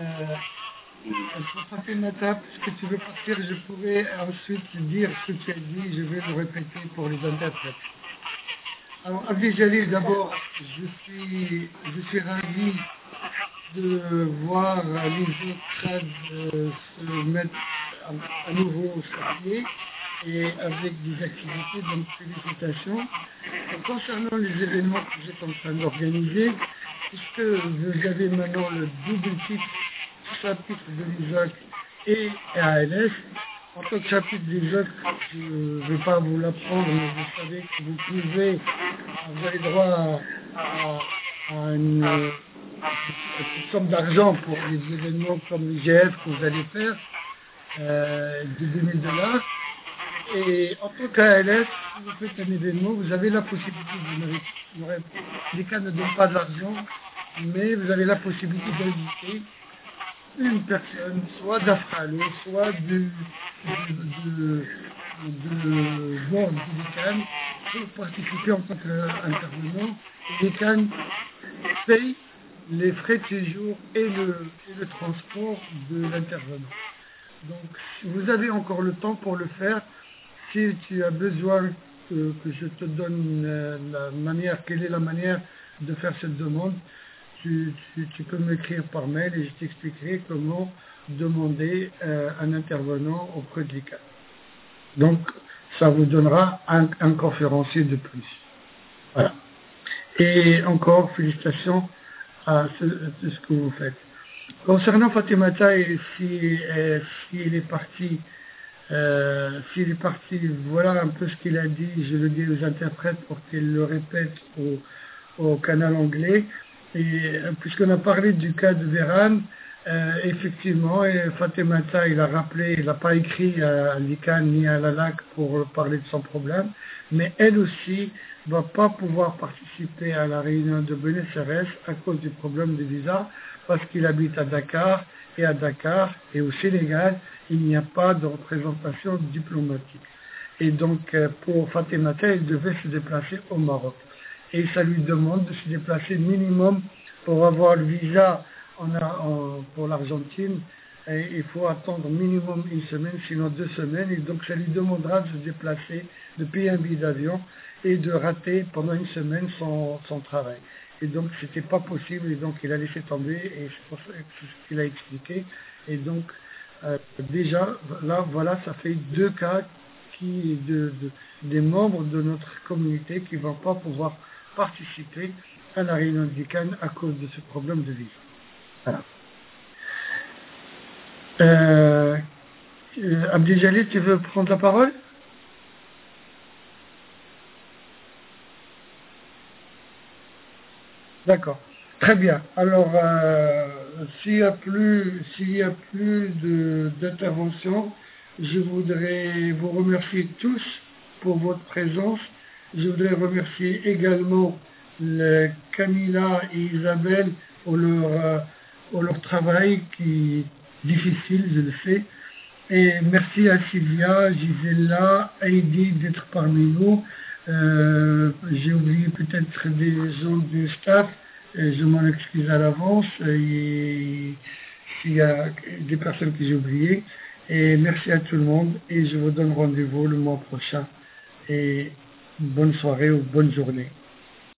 Pour Fatimata, puisque tu veux partir, je pourrais ensuite dire ce que tu as dit, je vais le répéter pour les interprètes. Alors Abdel Jalil, d'abord, je suis ravi de voir les autres se mettre à nouveau sur pied et avec des activités, donc félicitations. Et concernant les événements que vous êtes en train d'organiser, puisque vous avez maintenant le double titre, chapitre de l'ISOC et ALS, en tant que chapitre de l'ISOC, je ne vais pas vous l'apprendre, mais vous savez que vous avez droit à une petite somme d'argent pour les événements comme l'IGF que vous allez faire, de $2000. Et en tant qu'ALS, si vous faites un événement, vous avez la possibilité, les cas ne donnent pas d'argent, mais vous avez la possibilité d'inviter une personne, soit d'Afralo, soit de l'ICANN, pour participer en tant qu'intervenant. L'ICANN paye les frais de séjour et le transport de l'intervenant. Donc, vous avez encore le temps pour le faire. Si tu as besoin que je te donne quelle est la manière de faire cette demande, tu peux m'écrire par mail et je t'expliquerai comment demander un intervenant auprès de l'ICANN. Donc, ça vous donnera un conférencier de plus. Voilà. Et encore, félicitations à ce que vous faites. Concernant Fatimata, si elle est partie, voilà un peu ce qu'il a dit, je le dis aux interprètes pour qu'ils le répètent au canal anglais. Et puisqu'on a parlé du cas de Véran, effectivement, Fatimata, il a rappelé, il n'a pas écrit à l'ICANN ni à la LAC pour parler de son problème, mais elle aussi ne va pas pouvoir participer à la réunion de Buenos Aires à cause du problème de visa, parce qu'il habite à Dakar, et au Sénégal, il n'y a pas de représentation diplomatique. Et donc, pour Fatimata, elle devait se déplacer au Maroc. Et ça lui demande de se déplacer minimum pour avoir le visa pour l'Argentine. Et il faut attendre minimum une semaine, sinon 2 semaines. Et donc, ça lui demandera de se déplacer, de payer un billet d'avion et de rater pendant une semaine son travail. Et donc, c'était pas possible, et donc il a laissé tomber, et c'est pour ça ce qu'il a expliqué. Et donc, déjà, là, voilà, ça fait 2 cas des membres de notre communauté qui ne vont pas pouvoir participer à la réunion du CAN à cause de ce problème de visa. Voilà. Abdel Jalil, tu veux prendre la parole? D'accord. Très bien. Alors, s'il y a plus d'interventions, je voudrais vous remercier tous pour votre présence. Je voudrais remercier également Camilla et Isabelle pour leur travail qui est difficile, je le sais. Et merci à Sylvia, Gisela, Heidi d'être parmi nous. J'ai oublié peut-être des gens du staff, et je m'en excuse à l'avance s'il y a des personnes que j'ai oubliées. Et merci à tout le monde et je vous donne rendez-vous le mois prochain. Et bonne soirée ou bonne journée.